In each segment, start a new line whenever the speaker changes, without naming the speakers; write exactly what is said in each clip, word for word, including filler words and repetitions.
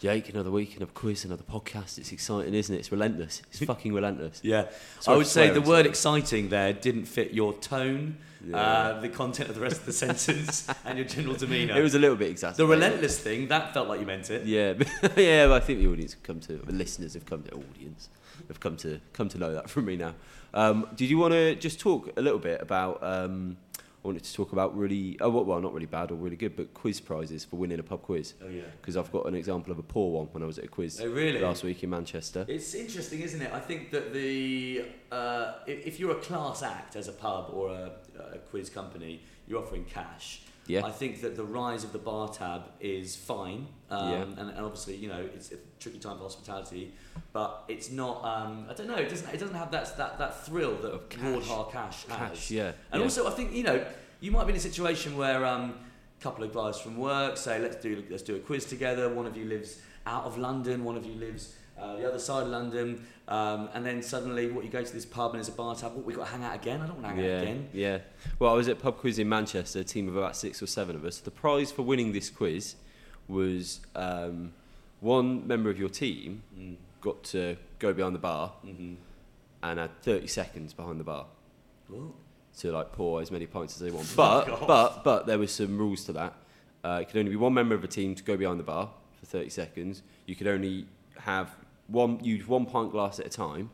Jake, another week, another quiz, another podcast. It's exciting, isn't it? It's relentless. It's fucking relentless.
Yeah.
Sorry
I would
for
say the
swearing,
word
sorry.
exciting there didn't fit your tone,
Yeah.
uh, the content of the rest of the sentence, and your general demeanour.
It was a little bit
the
exasperating.
relentless thing, that felt like you meant it.
Yeah, but yeah, but I think the audience have come to, the listeners have come to, audience have come to come to know that from me now. Um, did you want to just talk a little bit about? Um, I wanted to talk about really, oh well, not really bad or really good, but quiz prizes for winning a pub quiz.
Oh, yeah.
Because I've got an example of a poor one when I was at a quiz
Oh, really?
last week in Manchester.
It's interesting, isn't it? I think that the uh, if if you're a class act as a pub or a, a quiz company, you're offering cash.
Yeah.
I think that the rise of the bar tab is fine, um,
Yeah.
and, and obviously, you know, it's a tricky time for hospitality, but it's not. Um, I don't know. It doesn't. It doesn't have that that, that thrill that
Of cash.
Ward Hard Cash has.
Cash, yeah.
And
yeah.
also, I think you know, you might be in a situation where um, a couple of guys from work say, let's do let's do a quiz together. One of you lives out of London. One of you lives uh, the other side of London. Um, and then suddenly, what you go to this pub and there's a bar tab. What, we got to hang out again? I don't want to hang
yeah,
out again.
Yeah. Well, I was at pub quiz in Manchester, a team of about six or seven of us. The prize for winning this quiz was um, one member of your team
Mm.
got to go behind the bar
Mm-hmm.
and had thirty seconds behind the bar
What?
to like pour as many pints as they want.
Fuck
But
off.
but but there was some rules to that. Uh, it could only be one member of a team to go behind the bar for thirty seconds. You could only have one use one pint glass at a time,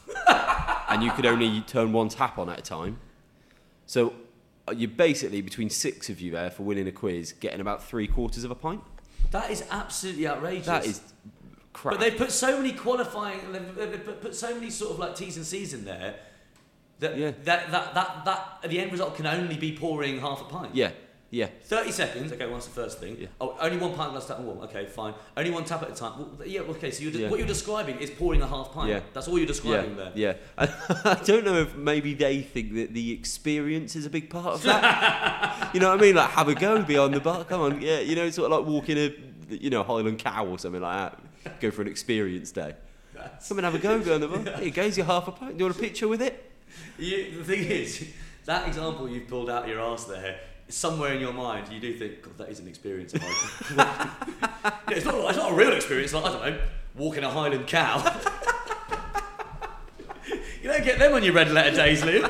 and you could only turn one tap on at a time. So uh, you're basically between six of you there for winning a quiz, getting about three quarters of a pint.
That is absolutely outrageous.
That is crap.
But they've put so many qualifying, they've, they've put, put so many sort of like T's and C's in there that,
Yeah.
that, that, that, that the end result can only be pouring half a pint.
yeah, yeah.
thirty seconds, okay, what's the first thing?
Yeah.
Oh, only one pint glass tap and warm, okay, fine. Only one tap at a time. Well, yeah, okay, so you're de-
Yeah.
what you're describing is pouring a half pint.
Yeah.
That's all you're
Yeah,
describing there.
yeah. I, I don't know if maybe they think that the experience is a big part of that. You know what I mean? Like, have a go behind the bar. Come on, yeah. You know, sort of like walking a, you know, Highland Cow or something like that. Go for an experience day.
That's-
Come and have a go behind the bar. Here you go, here's your half a pint. Do you want a picture with it?
You, the thing is, that example you've pulled out your arse there, somewhere in your mind you do think, God, that is an experience. If I yeah, it's, not, it's not a real experience, like, I don't know, walking a Highland Cow. You don't get them on your red letter days, Liam.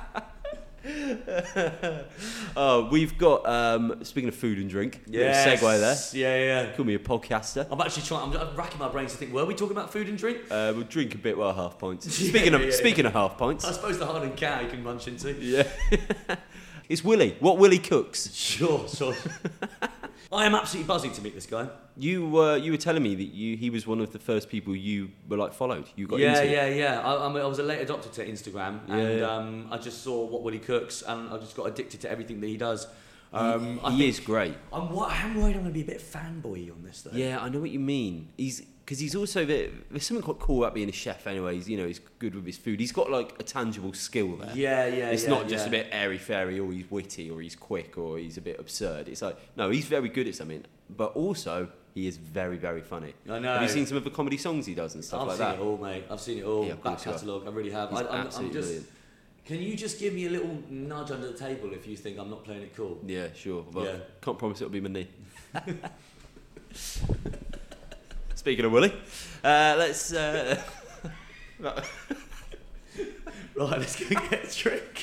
Oh, we've got, um, speaking of food and drink, yes. segue there.
Yeah, yeah.
Call me a podcaster.
I'm actually trying, I'm, I'm racking my brains to think, were we talking about food and drink?
Uh, we'll drink a bit while half pints.
Yeah,
Speaking of
yeah,
speaking
yeah.
of half pints,
I suppose the Highland Cow you can munch into.
yeah, it's Willie. What Willie cooks?
Sure, sure. I am absolutely buzzing to meet this guy.
You were you were telling me that you he was one of the first people you were like followed. You got
yeah,
into.
yeah, yeah. I, I, mean, I was a late adopter to Instagram,
Yeah,
and
yeah.
Um, I just saw what Willie cooks, and I just got addicted to everything that he does. Um,
he
I
he
think,
is great.
I'm, wo- I'm worried I'm going to be a bit fanboy on this, though.
Yeah, I know what you mean. He's because he's also the, there's something quite cool about being a chef. Anyway, he's, you know, he's good with his food. He's got like a tangible skill there.
yeah, yeah.
It's
yeah,
not just
yeah.
a bit airy fairy, or he's witty, or he's quick, or he's a bit absurd. It's like no, he's very good at something, but also he is very, very funny.
I know.
Have you seen some of the comedy songs he does and stuff
I've
like
seen
that?
it all, mate. I've seen it all.
Yeah, of
Back
course you have.
catalogue, I really have.
He's
I, I'm, I'm
absolutely
just.
brilliant.
Can you just give me a little nudge under the table if you think I'm not playing it cool?
Yeah, sure. But
Yeah.
can't promise it'll be my knee. Speaking of Willie, uh, let's. Uh,
Right, let's go get a drink.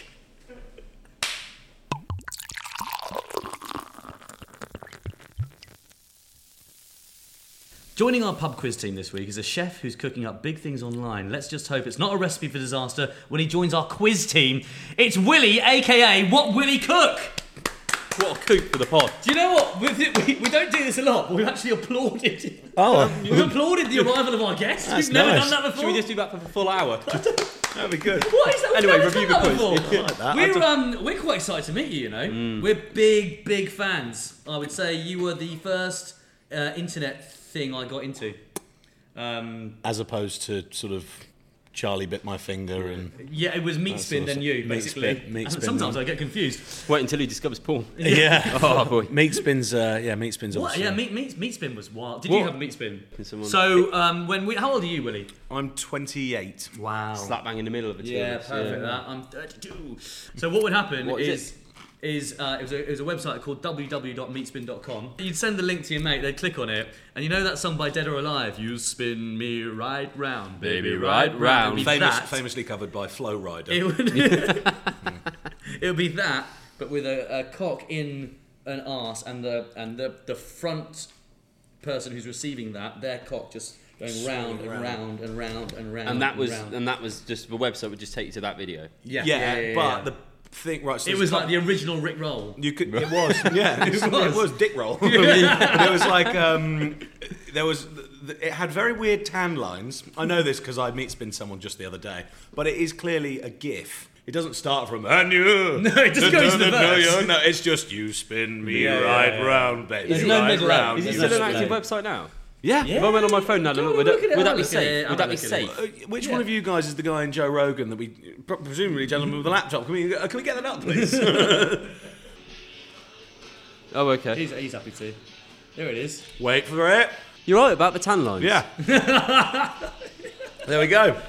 Joining our pub quiz team this week is a chef who's cooking up big things online. Let's just hope it's not a recipe for disaster when he joins our quiz team. It's Willie, aka What Willie Cook.
what a coop for the pod.
Do you know what? We, we, we don't do this a lot, but we've actually applauded.
Oh,
We've applauded the arrival of our guests.
That's
We've never
nice.
done that before.
Should we just do that for the full hour?
that'd be good.
What is that? We've
Anyway,
never
review
done
the
that
quiz.
before.
I like that. I
We're
don't-
um we're quite excited to meet you. You know, we're big big fans. I would say you were the first uh, internet thing I got into. Um,
As opposed to sort of Charlie bit my finger and
yeah, it was meat
That's
spin then
awesome.
you
Meat
basically.
spin- meat
And
spin
sometimes
then.
I get confused.
Wait until he discovers porn.
yeah.
Oh boy.
Meat spins. Uh, yeah, meat spins.
What?
Obviously.
Yeah, meat meat meat spin was wild. Did
What?
you have a meat spin?
Can someone-
So um, when we, how old are you, Willie?
I'm twenty-eight.
Wow.
Slap bang in the middle of the two.
Yeah,
of us,
perfect. That I'm thirty-two. So what would happen
What is
is is uh, it, was a, it was a website called w w w dot meatspin dot com. You'd send the link to your mate, they'd click on it, and you know that song by Dead or Alive, You Spin Me Right Round, Baby, right round. It would be
Famous,
that.
famously covered by Flow Rider.
It would, it would be that, but with a, a cock in an arse, and the and the, the front person who's receiving that, their cock just going round and
round.
round and round and round.
And that was
round.
and that was just the website would just take you to that video.
yeah,
yeah,
yeah, yeah,
but
yeah.
the thing, right? So
it
there's
was
a
like the original Rick Roll.
You could. It was. Yeah. It was.
It was.
It was Dick Roll. There was like. Um, there was. It had very weird tan lines. I know this because I meat spin someone just the other day. But it is clearly a GIF. It doesn't start from and you.
No, it just goes to the verse.
No, it's just you spin me
Yeah,
right
yeah, yeah.
round, baby.
There's no
right
middle
round.
Is it
There's
still
no
an active
display.
website now?
Yeah.
If I went on my phone now,
Go
look,
and
would
look
that,
at it,
would that
have
be
a look at it,
safe?
have
Would
a
that be
look at
safe?
it.
Uh, Which
Yeah.
one of you guys is the guy in Joe Rogan that we, presumably gentleman with a laptop? Can we, uh, can we get that up, please?
Oh, okay.
He's, he's happy to. There it is.
Wait for it.
You're right about the tan lines.
Yeah. There we go.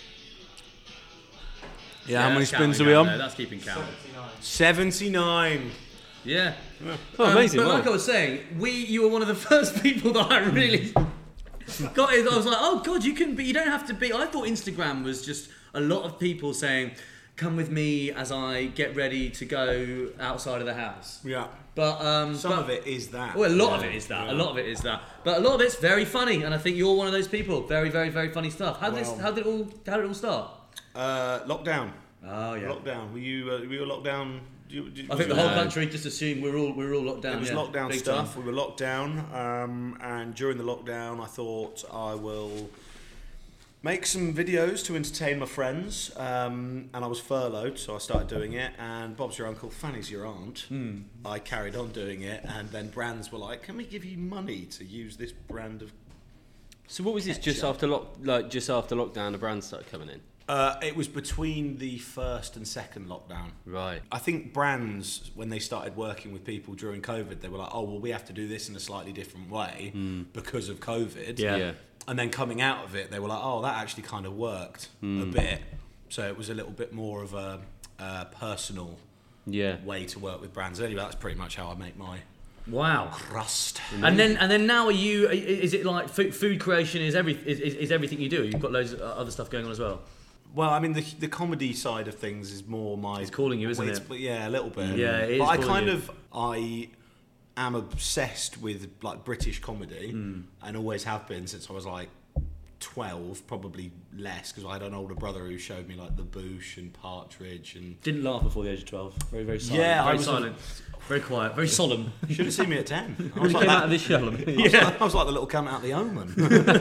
Yeah, how many
that's
spins
counting
are we
down
on?
there, That's keeping count.
seventy-nine.
Yeah.
Oh,
Um,
amazing.
but
wow.
like I was saying, we you were one of the first people that I really got it. I was like, oh god, you can be. You don't have to be. I thought Instagram was just a lot of people saying, "Come with me as I get ready to go outside of the house."
Yeah.
But um,
Some
but-
of it is that.
Well, a lot of it is that. A lot of it is that. But a lot of it's very funny, and I think you're one of those people. Very, very, very funny stuff. How did
Well-
this, how did it all how did it all start?
Uh, lockdown.
Oh yeah.
Lockdown. Were you? Uh, were you locked down? You, did,
I think the
was
whole
it-
country just assumed we're all we're all locked down.
It was
yeah,
lockdown
big
stuff.
time.
We were locked down, um, and during the lockdown, I thought I will make some videos to entertain my friends. Um, and I was furloughed, so I started doing it. And Bob's your uncle, Fanny's your aunt.
Hmm.
I carried on doing it, and then brands were like, "Can we give you money to use this brand of?"
So what was this? Just after lock, like just after lockdown, the brands started coming in.
Uh, it was between the first and second lockdown.
Right.
I think brands, when they started working with people during COVID, they were like, oh, well, we have to do this in a slightly different way because of COVID.
Yeah.
Yeah.
And then coming out of it, they were like, oh, that actually kind of worked a bit. So it was a little bit more of a, a personal
Yeah.
way to work with brands. Anyway, that's pretty much how I make my
Wow.
crust.
And then and then now are you? i- Is it like food, food creation is every is, is is everything you do? You've got loads of other stuff going on as well.
Well, I mean, the the comedy side of things is more my.
It's calling you, isn't
it's-
it?
But yeah, a little bit.
Yeah, it is
But I
calling
kind
you.
of I am obsessed with like British comedy,
Hmm.
and always have been since I was like twelve, probably less, because I had an older brother who showed me like the Boosh and Partridge and.
Didn't laugh before the age of twelve. Very very silent.
Yeah, I
very
was a-
silent. Very quiet. Very solemn.
You should have seen me at ten. I
When
was
you
like
came out
that.
of this show.
I was, like, I was like the little cunt out of the Omen,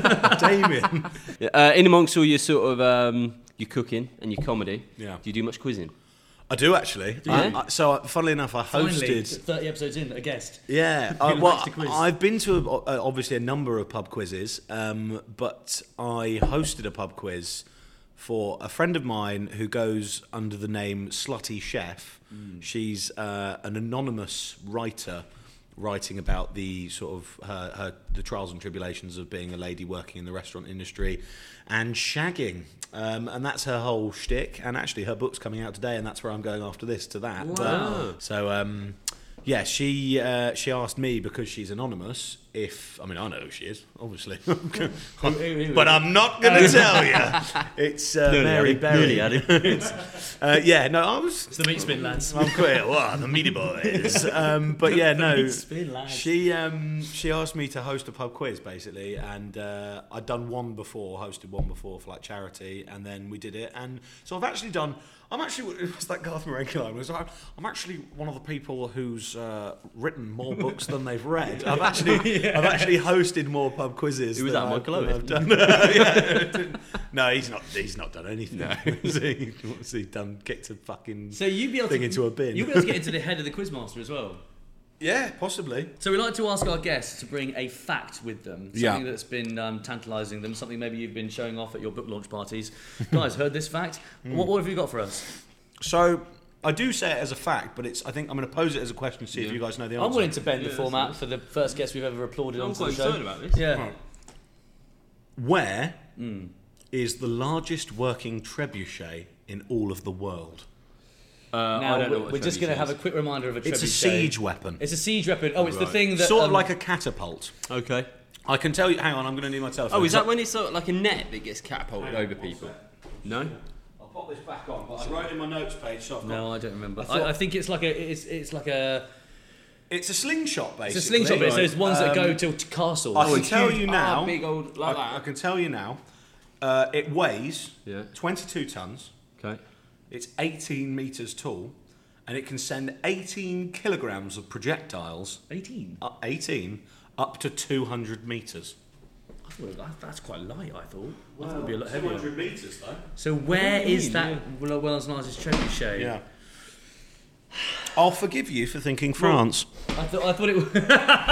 Damien.
Yeah, uh, in amongst all your sort of um, your cooking and your comedy,
Yeah.
do you do much quizzing?
I do actually.
you?
I, I, so, uh, funnily enough, I
Finally,
hosted.
thirty episodes in, a guest.
Yeah, uh,
Who
well,
likes to quiz?
I've been to a, uh, obviously a number of pub quizzes, um, but I hosted a pub quiz for a friend of mine who goes under the name Slutty Chef.
Mm.
She's uh, an anonymous writer writing about the sort of her, her the trials and tribulations of being a lady working in the restaurant industry and shagging. Um, and that's her whole shtick. And actually, her book's coming out today, and that's where I'm going after this to that. But-
Wow.
so um, yeah, she uh, she asked me because she's anonymous if I mean I know who she is, obviously,
Who- who- who-
but I'm not going to tell you. It's uh,
Nearly
Mary
had it, nearly
Berry.
had
It's, uh, yeah, no, I was.
It's the meat spin lads.
I'm quite wow, the meaty boys. Um, but yeah, no.
Meat spin lads.
She um, she asked me to host a pub quiz basically, and uh, I'd done one before, hosted one before for like charity, and then we did it, and so I've actually done. I'm actually it was that Garth Marenghi line. It was like, I'm actually one of the people who's uh, written more books than they've read. I've actually I've actually hosted more pub quizzes.
Who was
than
that,
I've-
Michael
than
Owen?
I've done. Yeah, no, he's not. He's not done anything. No. he, what's he done? Kicked a fucking
So you'd be able
thing
to
into a bin.
You'll be able to get into the head of the quizmaster as well.
Yeah, possibly.
So we like to ask our guests to bring a fact with them, something
Yeah.
that's been um, tantalising them, something maybe you've been showing off at your book launch parties. Guys, heard this fact? What, what have you got for us?
So I do say it as a fact, but it's. I think I'm going to pose it as a question to see if you guys know the answer.
I'm willing to bend the
Yeah,
format
that's
for the first guest we've ever applauded
I'm
onto
quite
the show.
excited about this.
Yeah.
Right. Where is
Mm.
the largest working trebuchet in all of the world?
Uh, I
Now,
don't know
we're,
what
we're just
trebuchet
going to have a
is.
quick reminder of a trebuchet.
It's a siege weapon.
It's a siege weapon. Oh, it's the
Right.
thing that...
Sort
um,
of like a catapult.
Okay.
I can tell you. Hang on, I'm going to need my telephone.
Oh, is that when it's sort of like a net that gets catapulted over people? No.
I'll pop this back on, but I wrote in my notes page. So I've got,
No, I don't remember. I,
thought-
I think it's like a... It's, it's like a...
It's a slingshot, basically.
It's a slingshot, but it's those ones that go
Um,
to, to castles.
I can
a
tell
huge-
you now.
ah, big old like
I, I
that.
can tell you now. Uh, it weighs
Yeah.
twenty-two tons.
Okay.
It's eighteen meters tall, and it can send eighteen kilograms of projectiles.
eighteen?
Up eighteen up to two hundred meters.
I thought that- that's quite light, I thought. I thought it would be a lot heavier.
meters, though.
So where
do you
is
mean,
that
yeah.
world's largest trebuchet?
Yeah. I'll forgive you for thinking France.
I thought I thought it was...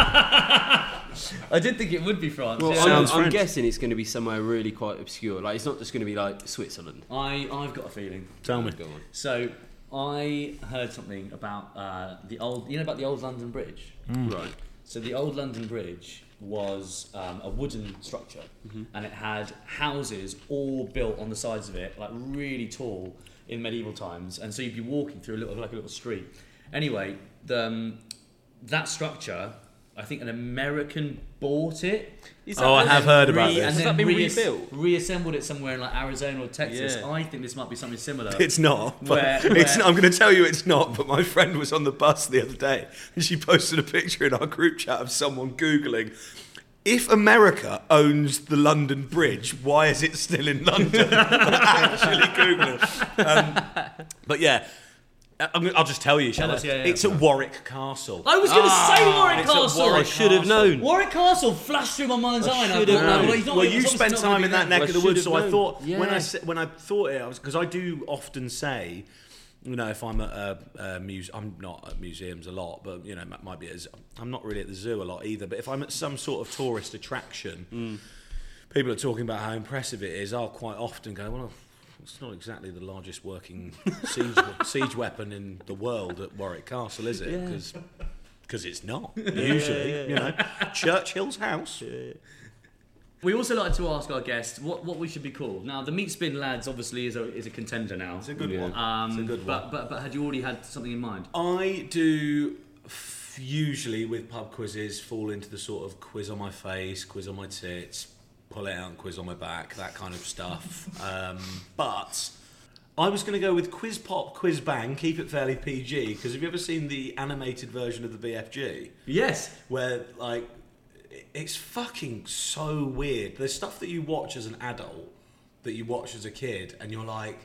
I did think it would be France.
Well,
yeah.
I'm,
Sounds
I'm
French.
guessing it's going to be somewhere really quite obscure. Like, it's not just going to be like Switzerland.
I, I've got a feeling.
Tell me.
Go on.
So, I heard something about uh, the old... You know about the old London Bridge?
Right.
So the old London Bridge was um, a wooden structure, and it had houses all built on the sides of it, like really tall in medieval times. And so you'd be walking through a little, like a little street. Anyway, the, um, that structure, I think an American bought it.
Is
Oh, I
what-
have heard about
Re-
this.
and
Has
then
that been
reas-
rebuilt?
reassembled it somewhere in like Arizona or Texas.
Yeah.
I think this might be something similar.
It's not. But
Where-
it's,
where-
I'm going to tell you it's not, but my friend was on the bus the other day and she posted a picture in our group chat of someone Googling, if America owns the London Bridge, why is it still in London? Actually Googling. Um, but yeah, I'm, gonna- I'll just tell you, shall
Tell
I?
us, yeah, yeah.
It's at Warwick Castle.
I was going to say Warwick
it's at
Castle.
I
Warwick
should have
Castle.
known.
Warwick Castle flashed through my mind's
I
eye. and I
should
thought,
have
no,
known.
well, he's not-
Well,
he's
you
obviously
spent
not gonna
time
do
in that neck
I
of the
should
woods,
have
so I
known.
thought when I
Yeah.
sa- when I thought it, I was because I do often say, you know, if I'm at a, a muse, I'm not at museums a lot, but you know, it might be. At, I'm not really at the zoo a lot either. But if I'm at some sort of tourist attraction, people are talking about how impressive it is. I'll quite often go, well, it's not exactly the largest working siege siege weapon in the world at Warwick Castle, is it? Because because it's not usually, you know, Churchill's house.
We also like to ask our guests what, what we should be called. Now, the Meat Spin Lads obviously is a is a contender now.
It's a good
Yeah.
one.
Um,
it's a good
but,
one.
but but had you already had something in mind?
I do f- usually with pub quizzes fall into the sort of quiz on my face, quiz on my tits, pull it out and quiz on my back, that kind of stuff. um, but I was going to go with Quiz Pop, Quiz Bang, keep it fairly P G, because have you ever seen the animated version of the B F G?
Yes.
Where, like, it's fucking so weird. There's stuff that you watch as an adult that you watch as a kid, and you're like,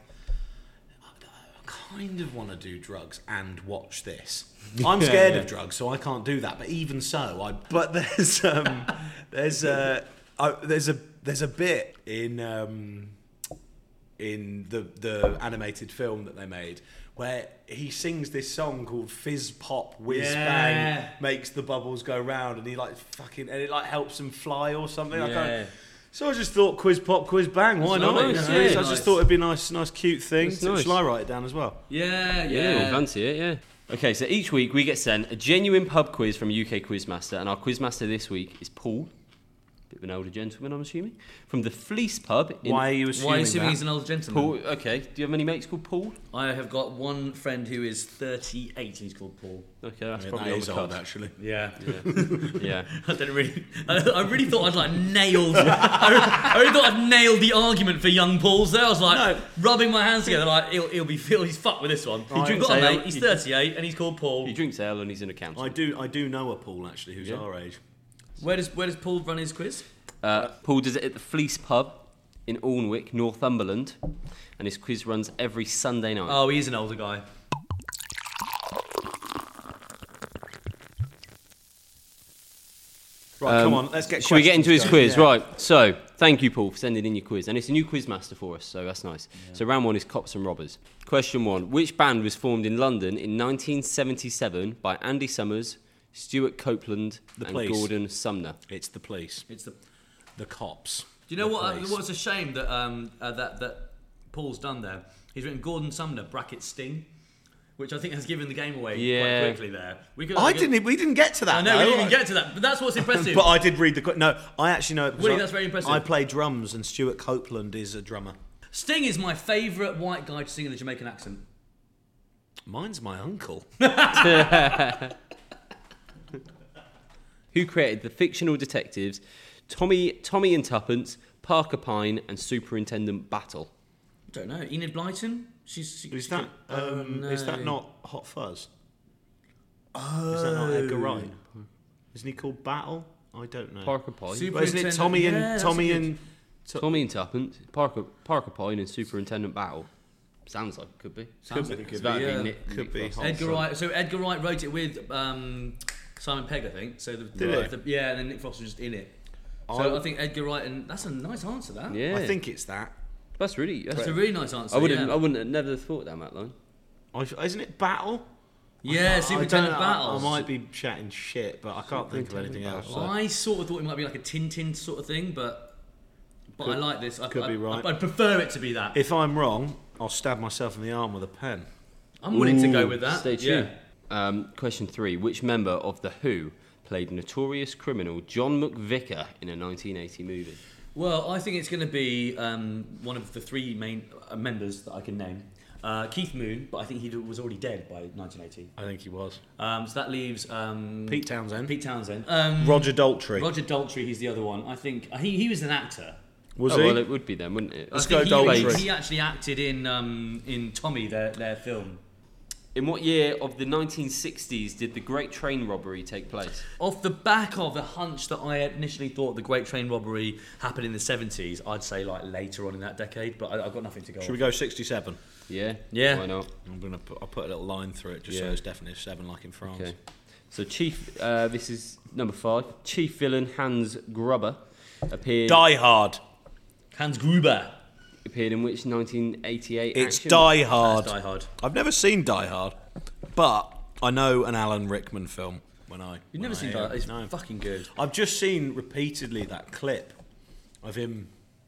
I kind of want to do drugs and watch this. I'm scared
yeah.
of drugs, so I can't do that. But even so, I. But there's um, there's a I, there's a there's a bit in um, in the the animated film that they made where he sings this song called Fizz Pop Whiz
Yeah.
Bang, makes the bubbles go round, and he like fucking and it like helps him fly or something. I
Yeah.
can't, so I just thought Quiz Pop Quiz Bang, why
That's
not?
nice,
You know,
yeah.
I
Nice.
just thought it'd be a nice, nice, cute thing.
That's
So
nice.
shall I write it down as well?
Yeah,
Yeah,
yeah.
we'll fancy it, yeah. Okay, so each week we get sent a genuine pub quiz from U K Quizmaster, and our quizmaster this week is Paul, bit of an older gentleman, I'm assuming, from the Fleece Pub. In
Why are you assuming
Why are you assuming
that?
he's an old gentleman?
Paul? Okay, do you have any mates called Paul?
I have got one friend who is thirty-eight and he's called Paul.
Okay, that's
Yeah,
probably
that
on
is
the
old,
card.
actually.
Yeah.
Yeah, yeah.
I don't really. I, I really thought I'd like nailed. I, I really thought I'd nailed the argument for young Pauls there. I was like
No.
rubbing my hands together, like he'll, he'll be feel he's fucked with this one.
He drinks
got a
ale.
mate. He's
He-
thirty-eight and he's called Paul.
He drinks ale and he's an
I
accountant.
do, I do know a Paul actually who's
Yeah.
our age.
Where does where does Paul run his quiz?
Uh, Paul does it at the Fleece Pub in Alnwick, Northumberland, and his quiz runs every Sunday night.
Oh, he's an older guy.
Right,
Um,
come on, let's get.
Should we get into his
questions
quiz?
going. Yeah.
Right. So, thank you, Paul, for sending in your quiz, and it's a new quizmaster for us, so that's nice. So, round one is cops and robbers. Question one: which band was formed in London in nineteen seventy-seven by Andy Summers, Stuart Copeland,
The
and
Police.
Gordon Sumner?
It's the police,
It's the.
the cops.
Do you know
The
what?
police.
What's a shame that um uh, that that Paul's done there? He's written Gordon Sumner bracket Sting, which I think has given the game away
Yeah.
quite quickly there. We could.
I
we could-
didn't. We didn't get to that.
I know we
though.
didn't even get to that, but that's what's impressive.
But I did read the. que- No, I actually know it. because
Willie,
I-
that's very impressive.
I play drums, and Stuart Copeland is a drummer.
Sting is my favourite white guy to sing in a Jamaican accent.
Mine's my uncle.
Who created the fictional detectives Tommy Tommy and Tuppence, Parker Pine, and Superintendent Battle?
I don't know. Enid Blyton? She's. She,
Is
she
that
could- oh,
um,
no.
is that not Hot Fuzz?
Oh.
Is that not Edgar Wright? Isn't he called Battle? I don't know.
Parker Pine.
Super-
But isn't it
Superintendent-
Tommy and
yeah, that's
Tommy
a good-
and Tu-
Tommy and Tuppence, Parker Parker Pine, and Superintendent Battle. Sounds like it could be.
Sounds
Could
like
be,
it
So
could
that'd
be.
be
Yeah.
Nick,
Could
Nick
be
Frost.
Hot
Edgar
Fuzz.
Wright. So Edgar Wright wrote it with um, Simon Pegg, I think. So the,
Did
the,
he?
the yeah, and then Nick Frost was just in it. So
I-
I think Edgar Wright, and that's a nice answer. That.
Yeah,
I think it's that.
that's really. That's
That's a really nice answer.
I wouldn't.
Yeah,
I wouldn't have never thought down that line.
I, isn't it Battle?
yeah
I
Superintendent
don't know, I-
Battles.
I, might be chatting shit, but I can't think of anything else.
Well,
so.
I sort of thought it might be like a Tintin sort of thing, but but
Could-
I like this. I,
could
I,
be right.
I, I'd prefer it to be that.
If I'm wrong, I'll stab myself in the arm with a pen.
I'm willing to go
Ooh,
with that.
Stay tuned.
Yeah.
Um, question three: which member of the Who played notorious criminal John McVicker in a nineteen eighty movie?
Well, I think it's going to be um, one of the three main uh, members that I can name. Uh, Keith Moon, but I think he was already dead by nineteen eighty.
I think he was.
Um, so that leaves um,
Pete Townsend.
Pete Townsend. Um,
Roger Daltrey.
Roger Daltrey, he's the other one. I think uh, he, he was an actor.
was
oh,
he?
well, it would be then, wouldn't it?
Let's
I think
go
he,
Daltrey.
he actually acted in um, in Tommy, their their film.
In what year of the nineteen sixties did the Great Train Robbery take place?
Off the back of the hunch that I initially thought the Great Train Robbery happened in the seventies, I'd say like later on in that decade, but I, I've got nothing to go
Should
off.
we go sixty-seven?
Yeah.
Yeah.
Why not?
I'm gonna put, I'll put a little line through it just so
Yeah.
it's definitely a seven, like in France.
Okay. So Chief, uh, this is number five. Chief villain Hans Gruber appeared
Die Hard.
Hans Gruber.
appeared in which nineteen eighty-eight
It's
action?
Die Hard.
That's Die Hard.
I've never seen Die Hard, but I know an Alan Rickman film. When I
You've
when
never
I
seen
hear
Die Hard?
it.
It's
No.
fucking good.
I've just seen repeatedly that clip of him,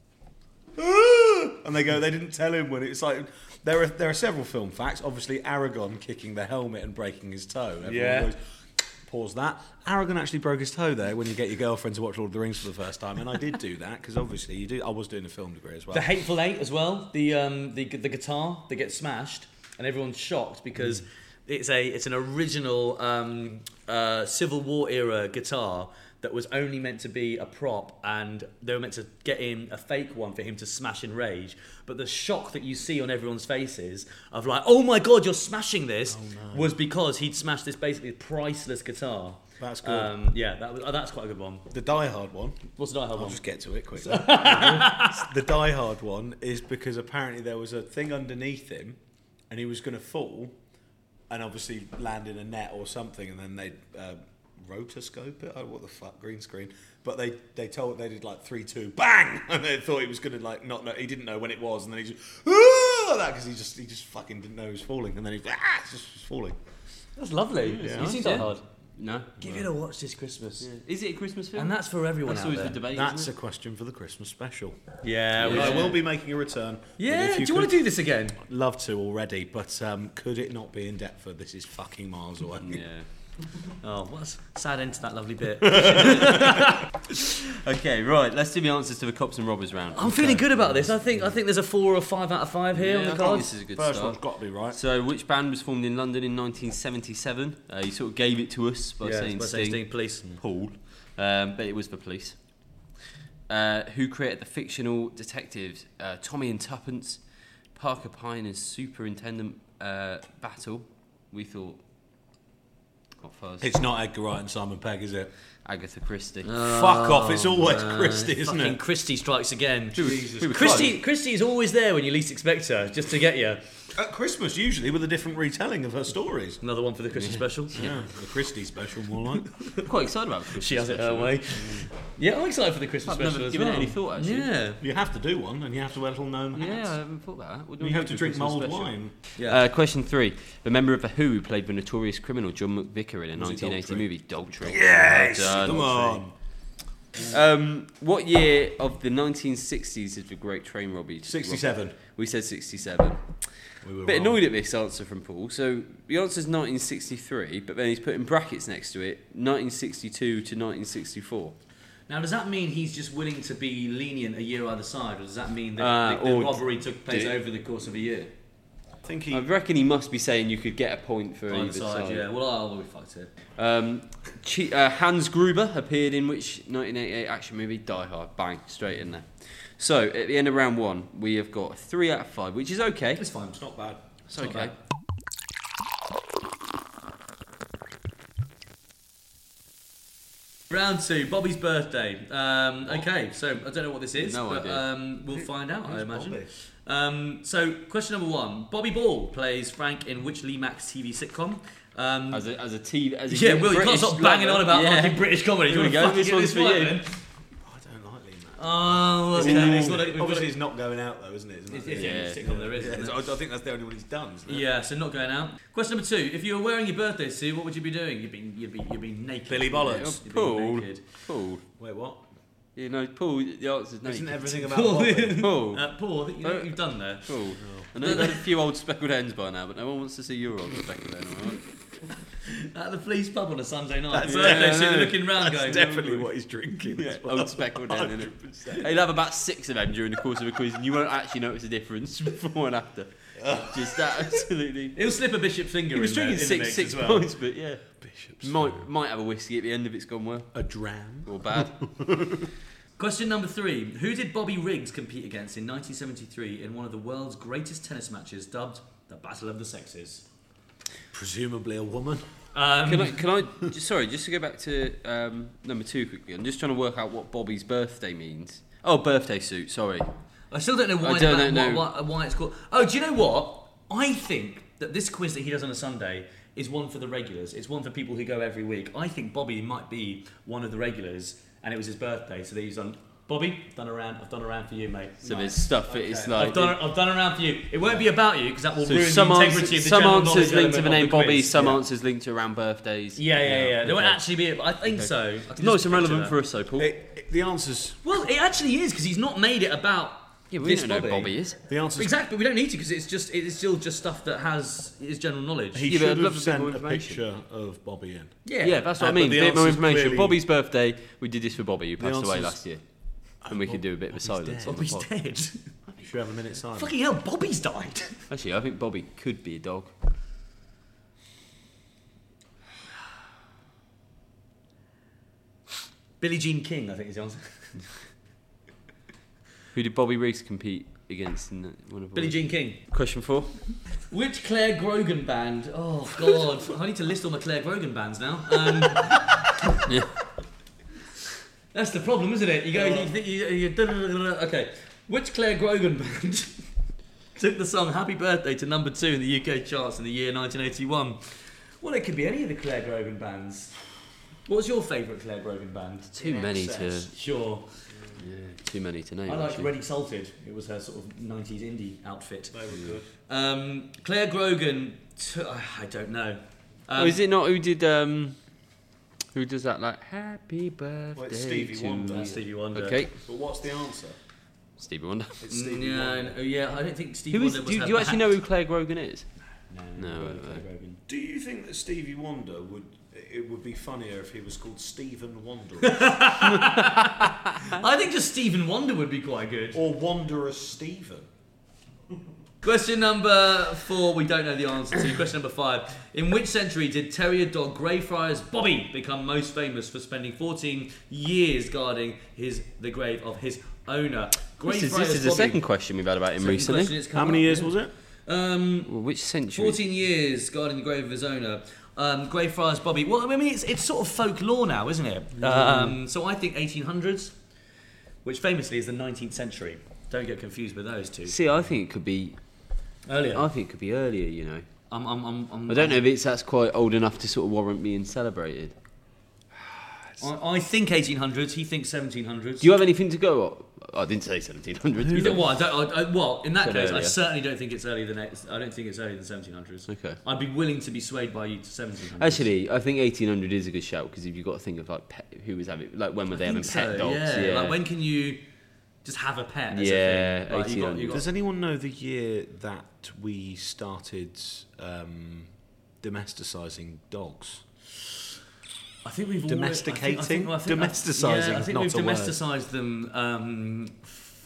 "Ah!" and they go, they didn't tell him when it's like. There are there are several film facts. Obviously, Aragon kicking the helmet and breaking his toe. Everyone
Yeah.
goes, pause that. Aragon actually broke his toe there when you get your girlfriend to watch Lord of the Rings for the first time, and I did do that because obviously you do. I was doing a film degree as well.
The Hateful Eight as well. The um the the guitar that gets smashed, and everyone's shocked because it's a it's an original um uh Civil War era guitar that was only meant to be a prop, and they were meant to get in a fake one for him to smash in Rage. But the shock that you see on everyone's faces of like, oh my god, you're smashing this, was because he'd smashed this basically priceless guitar.
That's good.
Um, yeah, that was, oh, that's quite a good one.
The Die Hard one.
What's the Die Hard
I'll
one?
just get to it quickly. The Die Hard one is because apparently there was a thing underneath him, and he was going to fall, and obviously land in a net or something, and then they uh, rotoscope it. Oh, what the fuck, green screen. But they they told they did like three, two, bang, and they thought he was going to like not know. He didn't know when it was, and then he just "Ah!" like that because he just he just fucking didn't know he was falling, and then he ah, it's just was falling.
That's lovely.
Yeah.
You seen Die
Yeah.
Hard?
No.
Give it a watch this Christmas.
Is it a Christmas film?
And that's for everyone
That's
out
always
there.
the debate.
That's
isn't
a question for the Christmas special.
Yeah,
I will be making a return. but
Yeah,
if
do you
could-
want to do this again?
Love to already, but um, could it not be in Deptford? This is fucking miles away.
it? Yeah.
Oh, what's sad end to that lovely bit.
Okay, right. Let's do the answers to the cops and robbers round.
I'm feeling good about this. I think I think there's a four or five out of five here
Yeah,
on
I
the
think
cards.
this is a good
First
start.
one's got to be right.
So, which band was formed in London in nineteen seventy-seven? Uh, you sort of gave it to us by
Yeah,
saying
by
Sting,
saying Sting, Police.
Paul, um, but it was the Police. Uh, who created the fictional detectives uh, Tommy and Tuppence, Parker Pine, and Superintendent uh, Battle? We thought. What first?
It's not Edgar Wright and Simon Pegg, is it?
Agatha Christie.
Fuck off! It's always Christie, isn't
Fucking
it?
Christie strikes again.
Jesus
who was
Christie, Christie is always there when you least expect her, just to get you.
At Christmas, usually with a different retelling of her stories.
Another one for the Christmas special.
Yeah, the Christie special, more like.
I'm quite excited about Christmas.
She has it her
special.
way. Yeah, I'm excited for the Christmas
I've
special
never
as
given
well.
it any thought, actually.
Yeah.
You have to do one, and you have to wear little gnome hats.
Yeah, I haven't thought about that. What do
You
we
have
do
to
for
drink
Christmas
mulled
special?
wine.
Yeah.
Uh, question three. The member of The Who who played the notorious criminal John McVicker in a
Was it
nineteen eighty
Daltrey?
movie, Daltrey.
Yes!
Well done.
Come on.
Um, what year of the nineteen sixties did the Great Train Robbery?
sixty-seven.
We said sixty-seven.
We were
Bit
wrong.
annoyed at this answer from Paul. So the answer's nineteen sixty-three, but then he's put in brackets next to it nineteen sixty-two to nineteen sixty-four.
Now, does that mean he's just willing to be lenient a year either side, or does that mean that
Uh,
the, the
or
robbery took place
did-
over the course of a year?
I think he.
I reckon he must be saying you could get a point for
Either
either
side,
side.
yeah. Well, I'll be fucked here.
Um, Che- uh, Hans Gruber appeared in which nineteen eighty-eight action movie? Die Hard. Bang, straight in there. So, at the end of round one, we have got three out of five, which is okay.
It's fine.
It's not bad.
It's
not
okay.
bad. Round two, Bobby's birthday. Um, okay, so I don't know what this is,
No
but
idea.
um, we'll find out, I
Who's
imagine.
Bobby?
Um, so, question number one: Bobby Ball plays Frank in which Lee Max T V sitcom? Um,
As a, as a T V. As a
yeah, Will, you can't
British
stop banging
lover.
on about
yeah.
fucking British comedy.
Here
You
we
wanna
go,
fucking
this
get
one's for
right,
you.
then?
I don't like Lee Max.
Oh,
Is
okay.
it-
We've got to- we've got
Obviously,
to-
he's not going out though, isn't it? Isn't
It's,
it?
it's
Yeah.
the only sitcom there is,
Yeah,
isn't
I
it?
I think that's the only one he's done. Isn't it?
Yeah, so not going out. Question number two: if you were wearing your birthday suit, what would you be doing? You'd be, you'd be, you'd be naked.
Billy Bollocks.
You'd be
Paul.
naked.
Paul.
Wait, what?
You know, Paul, the answer's no.
Isn't everything about
Paul.
Bobby?
Paul.
Uh, Paul, I think you know what you've done there.
Paul. I know you've had a few old speckled hens by now, but no one wants to see your old speckled hen, alright?
At the Fleece pub on a Sunday night.
That's-
birthday
yeah,
suit,
I know.
looking round going.
That's definitely what he's drinking.
Yeah,
as well.
old speckled hen,
one
innit?
hundred percent.
You'll have about six of them during the course of a quiz, and you won't actually notice a difference before and after. Just absolutely.
He'll slip a bishop finger
He was
in there,
drinking
in the
six
mix
six
as well.
points, but yeah,
Bishop's
might might have a whiskey at the end if it's gone well
a dram.
or bad.
Question number three: who did Bobby Riggs compete against in nineteen seventy-three in one of the world's greatest tennis matches, dubbed the Battle of the Sexes?
Presumably a woman.
Um,
Can I? Can I? just- Sorry, just to go back to um, number two quickly. I'm just trying to work out what Bobby's birthday means. Oh, birthday suit. Sorry.
I still don't know why,
I don't
that,
know.
why, why, why it's called. Oh, do you know what? I think that this quiz that he does on a Sunday is one for the regulars. It's one for people who go every week. I think Bobby might be one of the regulars, and it was his birthday, so he's done. Bobby, I've done a round. I've done a round for you, mate.
So
Nice.
there's stuff. It's
Okay.
like
I've done. A, I've done a round for you. It won't be about you because that will
so
ruin
some
the integrity
answers,
of the
some
general
answers
knowledge
linked to the
element
name
of the
Bobby.
quiz.
Some
Yeah.
answers linked to around birthdays.
Yeah, yeah, yeah.
Yeah,
There won't
okay.
actually be. I think
Okay.
so. I can
No,
just
it's irrelevant
picture
for
that.
us, though, Paul.
It, it, the answers.
Well, it actually is because he's not made it about.
Yeah, we
this
don't know
Bobby.
who Bobby is.
The answers.
Exactly, but we don't need to because it's just it's still just stuff that has is general knowledge.
He
Yeah, but I'd
should
love
have
a bit more
sent a
information.
picture of Bobby in.
yeah,
Yeah, that's what
Uh,
I mean.
but the
A bit more
answer's
information.
clearly-
Bobby's birthday. We did this for Bobby, who
The
passed away
answer's-
last year, and we could do a bit of a
Bobby's
silence
dead.
on the
Bobby's
pod.
dead.
Should we have a minute silence?
Fucking hell, Bobby's died.
Actually, I think Bobby could be a dog.
Billie Jean King, I think is the answer.
Who did Bobby Riggs compete against in the, one of
Billie
ours?
Jean King.
Question four.
Which Claire Grogan band? Oh God, I need to list all my Claire Grogan bands now. Um,
Yeah.
That's the problem, isn't it? You go, you think you, you, okay. Which Claire Grogan band took the song "Happy Birthday" to number two in the U K charts in the year nineteen eighty-one? Well, it could be any of the Claire Grogan bands. What's your favourite Claire Grogan band?
Too many to.
Sure.
Yeah, too many to name.
I like
actually.
Ready Salted. It was her sort of nineties indie outfit.
They were good.
Um, Claire Grogan. T- I don't know. Um,
oh, is it not who did um, who does that like Happy Birthday
Well, it's Stevie
to
Wonder.
you?
uh, Stevie Wonder.
Okay,
But what's the answer?
Stevie Wonder.
It's Stevie
No,
Wonder.
no, yeah, I don't think Stevie
Who is?
Wonder
Do,
was
do you
her
actually
back-
know who Claire Grogan is?
No,
No,
no,
uh,
Claire Grogan.
Do you think that Stevie Wonder would? It would be funnier if he was called Stephen Wanderer
I think just Stephen Wonder would be quite good.
or Wanderer Stephen.
Question number four, we don't know the answer to. Question number five. In which century did terrier dog Greyfriars Bobby become most famous for spending fourteen years guarding his the grave of his owner?
This is,
Greyfriars
this is the
Bobby.
second question we've had about him
Second
recently.
question it's come
How many
up,
years
yeah.
was it?
Um,
Well, which century?
fourteen years guarding the grave of his owner. Um, Greyfriars Bobby. Well, I mean, it's it's sort of folklore now, isn't it? Um, so I think eighteen hundreds, which famously is the nineteenth century. Don't get confused with those two.
See, I think it could be.
Earlier.
I think it could be earlier. You know.
I'm, I'm, I'm, I'm,
I don't know if it's that's quite old enough to sort of warrant being celebrated.
I, I think eighteen hundreds. He thinks seventeen hundreds.
Do you have anything to go on? Oh, I didn't say seventeen hundreds.
You know what? I don't, I, I, well, in that
Said
case, I
earlier.
certainly don't think it's earlier than ex- I don't think it's earlier than seventeen hundreds.
Okay.
I'd be willing to be swayed by you to seventeen hundreds.
Actually, I think eighteen hundred is a good shout because if you've got to think of like pet, who was having like when were they
I
having
think
pet
so,
dogs?
Yeah.
Yeah.
Like when can you just have a pet? As
Yeah,
a thing? Like, you got, you got,
Does anyone know the year that we started um, domesticising dogs?
I think we've
Domesticating?
Always, I think, I think, I think,
Domesticising
yeah, I
is
think
not
we've
a word.
domesticised them um, f-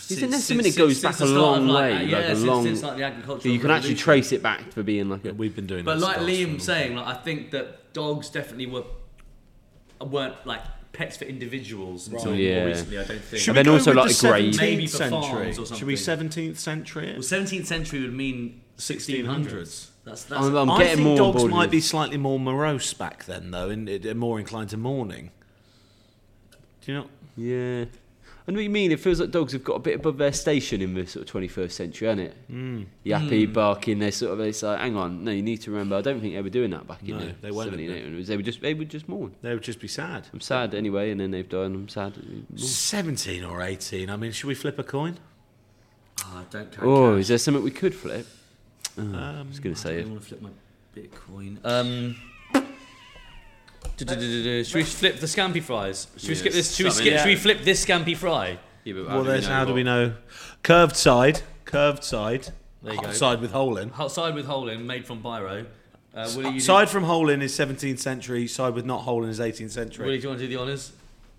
Isn't there something that goes back a long way?
Like, yeah,
like a
since,
long.
since like the agricultural
You can actually
revolution.
trace it back for being like a.
We've been doing.
But
that
like
stuff for a
Liam
long
saying,
time.
like I think that dogs definitely were weren't like pets for individuals until
Right. Yeah.
more recently. I don't think.
Should
And then
we go
also
with
like
the
a grade.
Maybe for
seventeenth
farms
century?
or
Should we
something.
seventeenth century
Well,
it?
seventeenth century would mean
sixteen
sixteen
hundreds.
hundreds. That's that's.
I'm, I'm
I
getting
think
more on
dogs
board
might
with
be
this.
slightly more morose back then, though, and it- they're more inclined to mourning. Do you know?
Yeah. I know what you mean. It feels like dogs have got a bit above their station in the sort of twenty-first century, hasn't it?
Mm.
Yappy, barking, they're sort of, it's like, hang on, no, you need to remember, I don't think they were doing that back in
No,
the
they weren't,
seventeen
they?
hundreds. They would just, they would just mourn.
They would just be sad.
I'm sad anyway, and then they've died, and I'm sad.
Seventeen or eighteen? I mean, should we flip a coin?
Oh, don't carry
Oh,
cash.
is there something we could flip? Oh,
Um,
I was going to say
I
it.
don't want to flip my Bitcoin. Um. du-du-du-du-du. Should we flip the Scampy fries? Should we
Yeah,
skip this? Should we
something.
skip? Should we flip this Scampy fry?
Yeah, but
Well, there's how do we
what-
know? Curved side, curved side,
There you go.
side with hole in.
Hot side with hole in, made from biro. Uh, Willie, you
Side from hole in is seventeenth century. Side with not hole in is eighteenth
do, Willie,
century.
do you want to do the honours?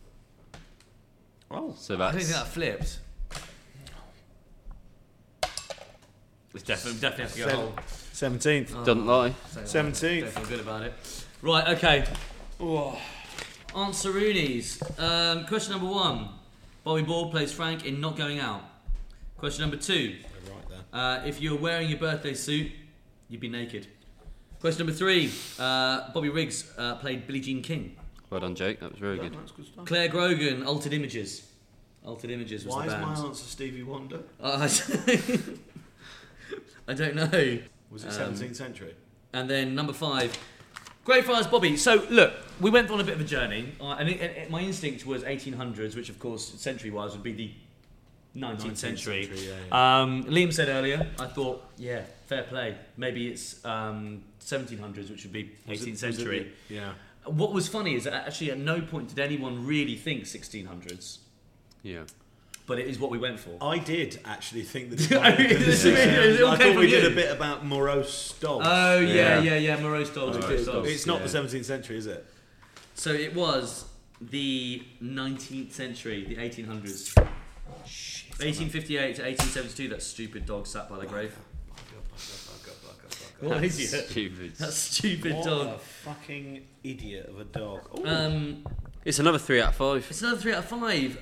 Oh,
So
I don't think
that's...
that flipped. It's definitely definitely have to go
Seven-
whole.
seventeenth.
Doesn't lie.
seventeenth.
Don't feel good about it. Right, okay. Answer Rooney's. Um, question number one. Bobby Ball plays Frank in Not Going Out. Question number two.
Right there.
Uh, if you were wearing your birthday suit, you'd be naked. Question number three. Uh, Bobby Riggs uh, played Billie Jean King.
Well done, Jake. That was very good.
That's good stuff.
Claire Grogan, Altered Images. Altered Images was
Why
the
is
band.
my answer Stevie Wonder?
Uh, I don't know.
Was it
Um,
seventeenth century?
And then number five, Great Fires Bobby. So look, we went on a bit of a journey, uh, and it, it, my instinct was eighteen hundreds, which of course century-wise would be the nineteenth century.
century, yeah,
Um, Liam said earlier, I thought, yeah, fair play. Maybe it's um, seventeen hundreds, which would be
Was it-
eighteenth
was it
century.
the- yeah.
What was funny is that actually at no point did anyone really think sixteen hundreds,
Yeah.
but it is what we went for.
I did actually think that.
I mean,
It
this
was-
is- it all
I
came
thought we
from
did
you.
a bit about morose dogs.
Oh
Yeah.
yeah, yeah, yeah, Morose dogs.
Morose
Morose
dogs.
dogs.
It's not
yeah.
the seventeenth century, is it?
So it was the nineteenth century, the eighteen hundreds. eighteen fifty-eight to eighteen seventy-two, that stupid dog sat by the grave. What is it?
Stupid.
That stupid
What
dog.
a fucking idiot of a dog. Ooh.
Um,
It's another three out of five.
it's another three out of five.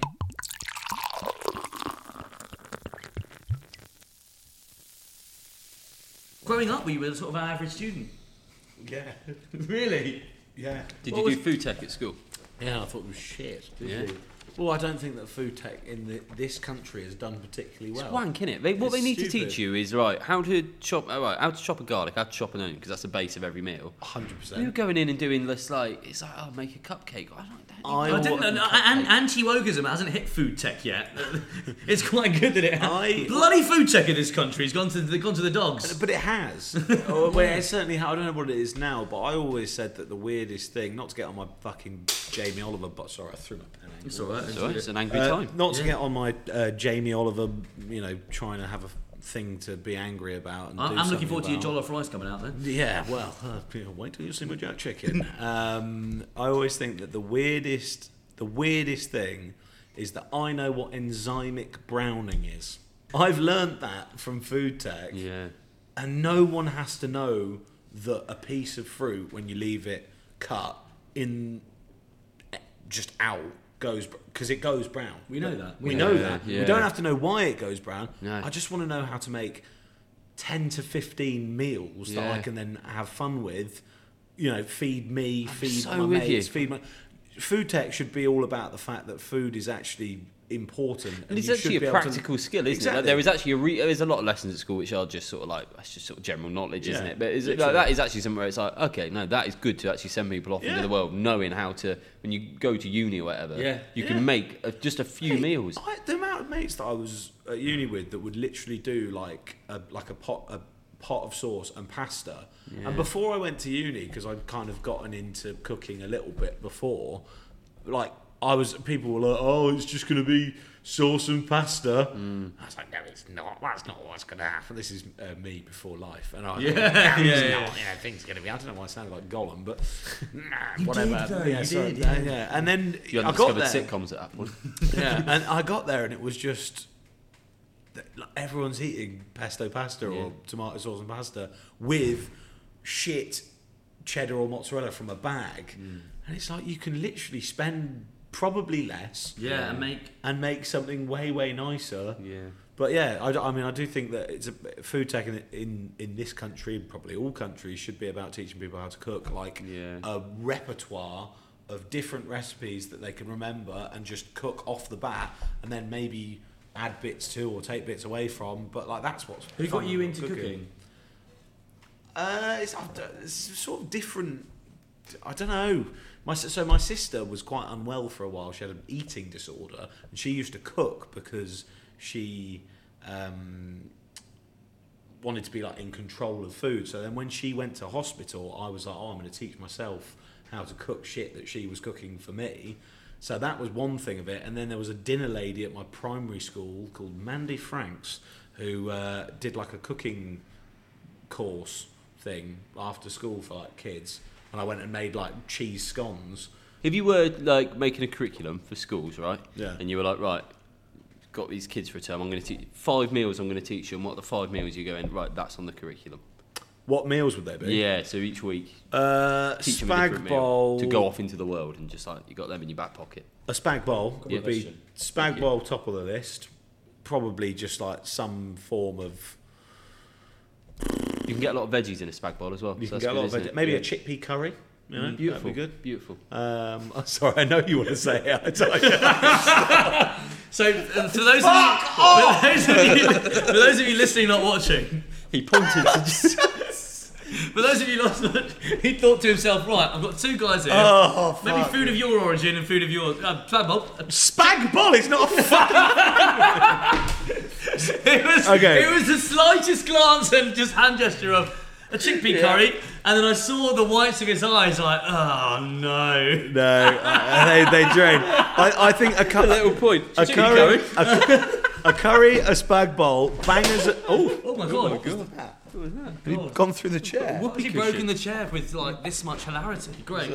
Growing up, we were sort of an average student.
yeah,
Really?
yeah.
Did
What
you
was-
do food tech at school?
Yeah, I thought it was shit.
Yeah.
Well, I don't think that food tech in the, this country has done particularly well.
It's wank, innit? They, what
It's
they need to
stupid.
teach you is right how to chop. Oh, right, how to chop a garlic, how to chop an onion, because that's the base of every meal.
Hundred
You're
percent.
going in and doing this like it's like oh make a cupcake. I like that.
I
I didn't.
wa-
know an, anti-wokeism hasn't hit food tech yet. It's quite good that it.
I-
Bloody food tech in this country has gone to the gone to the dogs.
But it has. oh, well, it certainly. I don't know what it is now, but I always said that the weirdest thing, not to get on my fucking Jamie Oliver, but sorry, I threw my pen. out.
It's alright.
So it's an angry
Uh,
time.
not to
Yeah.
get on my uh, Jamie Oliver, you know, trying to have a thing to be angry about. And
I'm,
do
I'm looking
something
forward to your
about.
jollof rice coming out then.
Yeah, well, uh, wait till you see my jack chicken. um, I always think that the weirdest, the weirdest thing is that I know what enzymic browning is. I've learnt that from food tech,
Yeah.
and no one has to know that a piece of fruit, when you leave it cut in, just out, goes because it goes brown.
We know that.
We
We
know
know
that.
that, yeah.
We don't have to know why it goes brown.
No.
I just want to know how to make ten to fifteen meals that I
Yeah.
can then have fun with. You know, feed me, feed
so
my
with
mates,
you.
feed my. Food tech should be all about the fact that food is actually important,
And it's
you
actually
should be
a
able to-
practical skill, isn't it?
Exactly.
Like, there is actually a re- there's a lot of lessons at school which are just sort of like that's just sort of general knowledge, isn't
Yeah,
it? But is it, like,
literally.
that is actually somewhere it's like okay, no, that is good to actually send people off into
Yeah.
the world knowing how to when you go to uni or whatever.
Yeah.
you
Yeah.
can make a, just a few
Hey,
meals.
I, the amount of mates that I was at uni with that would literally do like a like a pot a pot of sauce and pasta.
Yeah.
And before I went to uni, because I'd kind of gotten into cooking a little bit before, like I was people were like, oh, it's just going to be sauce and pasta.
Mm.
I was like, no, it's not. That's not what's going to happen. This is uh, me before life, and I
Yeah,
no,
yeah,
it's
yeah.
not. You know, things are going to be. I don't know why I sounded like Gollum, but nah,
You
whatever.
did, though,
yeah,
you
so-
did, yeah.
yeah. And then
You
I
hadn't
got
discovered
there.
sitcoms at that point.
Yeah, and I got there and it was just like, everyone's eating pesto pasta
Yeah.
or tomato sauce and pasta with shit cheddar or mozzarella from a bag,
Mm.
and it's like you can literally spend probably less
Yeah, and make
and make something way way nicer.
Yeah.
But yeah, I, d- I mean, I do think that it's a food tech in, in in this country, probably all countries, should be about teaching people how to cook, like
Yeah.
a repertoire of different recipes that they can remember and just cook off the bat, and then maybe add bits to or take bits away from. But like that's what's
Who
fun
got you
about
into cooking?
Uh, it's, I've done- it's sort of different. I don't know. My s- so my sister was quite unwell for a while. She had an eating disorder, and she used to cook because she um, wanted to be like in control of food. So then when she went to hospital, I was like, oh, I'm going to teach myself how to cook shit that she was cooking for me. So that was one thing of it. And then there was a dinner lady at my primary school called Mandy Franks who uh, did like a cooking course thing after school for like kids. And I went and made like cheese scones.
If you were like making a curriculum for schools, right?
Yeah.
And you were like, right, got these kids for a term. I'm going to teach five meals. I'm going to teach them. What are the five meals you go in? Right, that's on the curriculum.
What meals would they be?
Yeah. So each week,
Uh,
teach them a
spag
different
bowl.
meal to go off into the world, and just like you got them in your back pocket.
A spag bowl
Yeah.
would be
Question.
spag
you.
bowl top of the list. Probably just like some form of.
You can get a lot of veggies in a spag bowl as well.
You
so
can
that's
get a
good,
lot of
isn't
veg-
it?
maybe
Yeah.
a chickpea curry. You know,
Beautiful.
that'd be good.
Beautiful.
Um, I'm sorry, I know you want to say it. I don't-
So, uh, for those of you, for those of you, for those of you listening, not watching,
He pointed to
for those of you not watching, he thought to himself, right, I've got two guys here.
oh,
Maybe
fuck.
food of your origin and food of yours. Uh, spag bowl.
Spag bowl is not a fucking.
It was,
Okay.
it was the slightest glance and just hand gesture of a chickpea curry, and then I saw the whites of his eyes, like, oh no.
No, uh, they they drain. I, I think a, cu-
a little point.
a
Chicken
curry, a, a curry, a spag bowl, bangers. Oh,
Oh my god.
we've gone through the chair.
Why has he broken the chair with like this much hilarity? Great.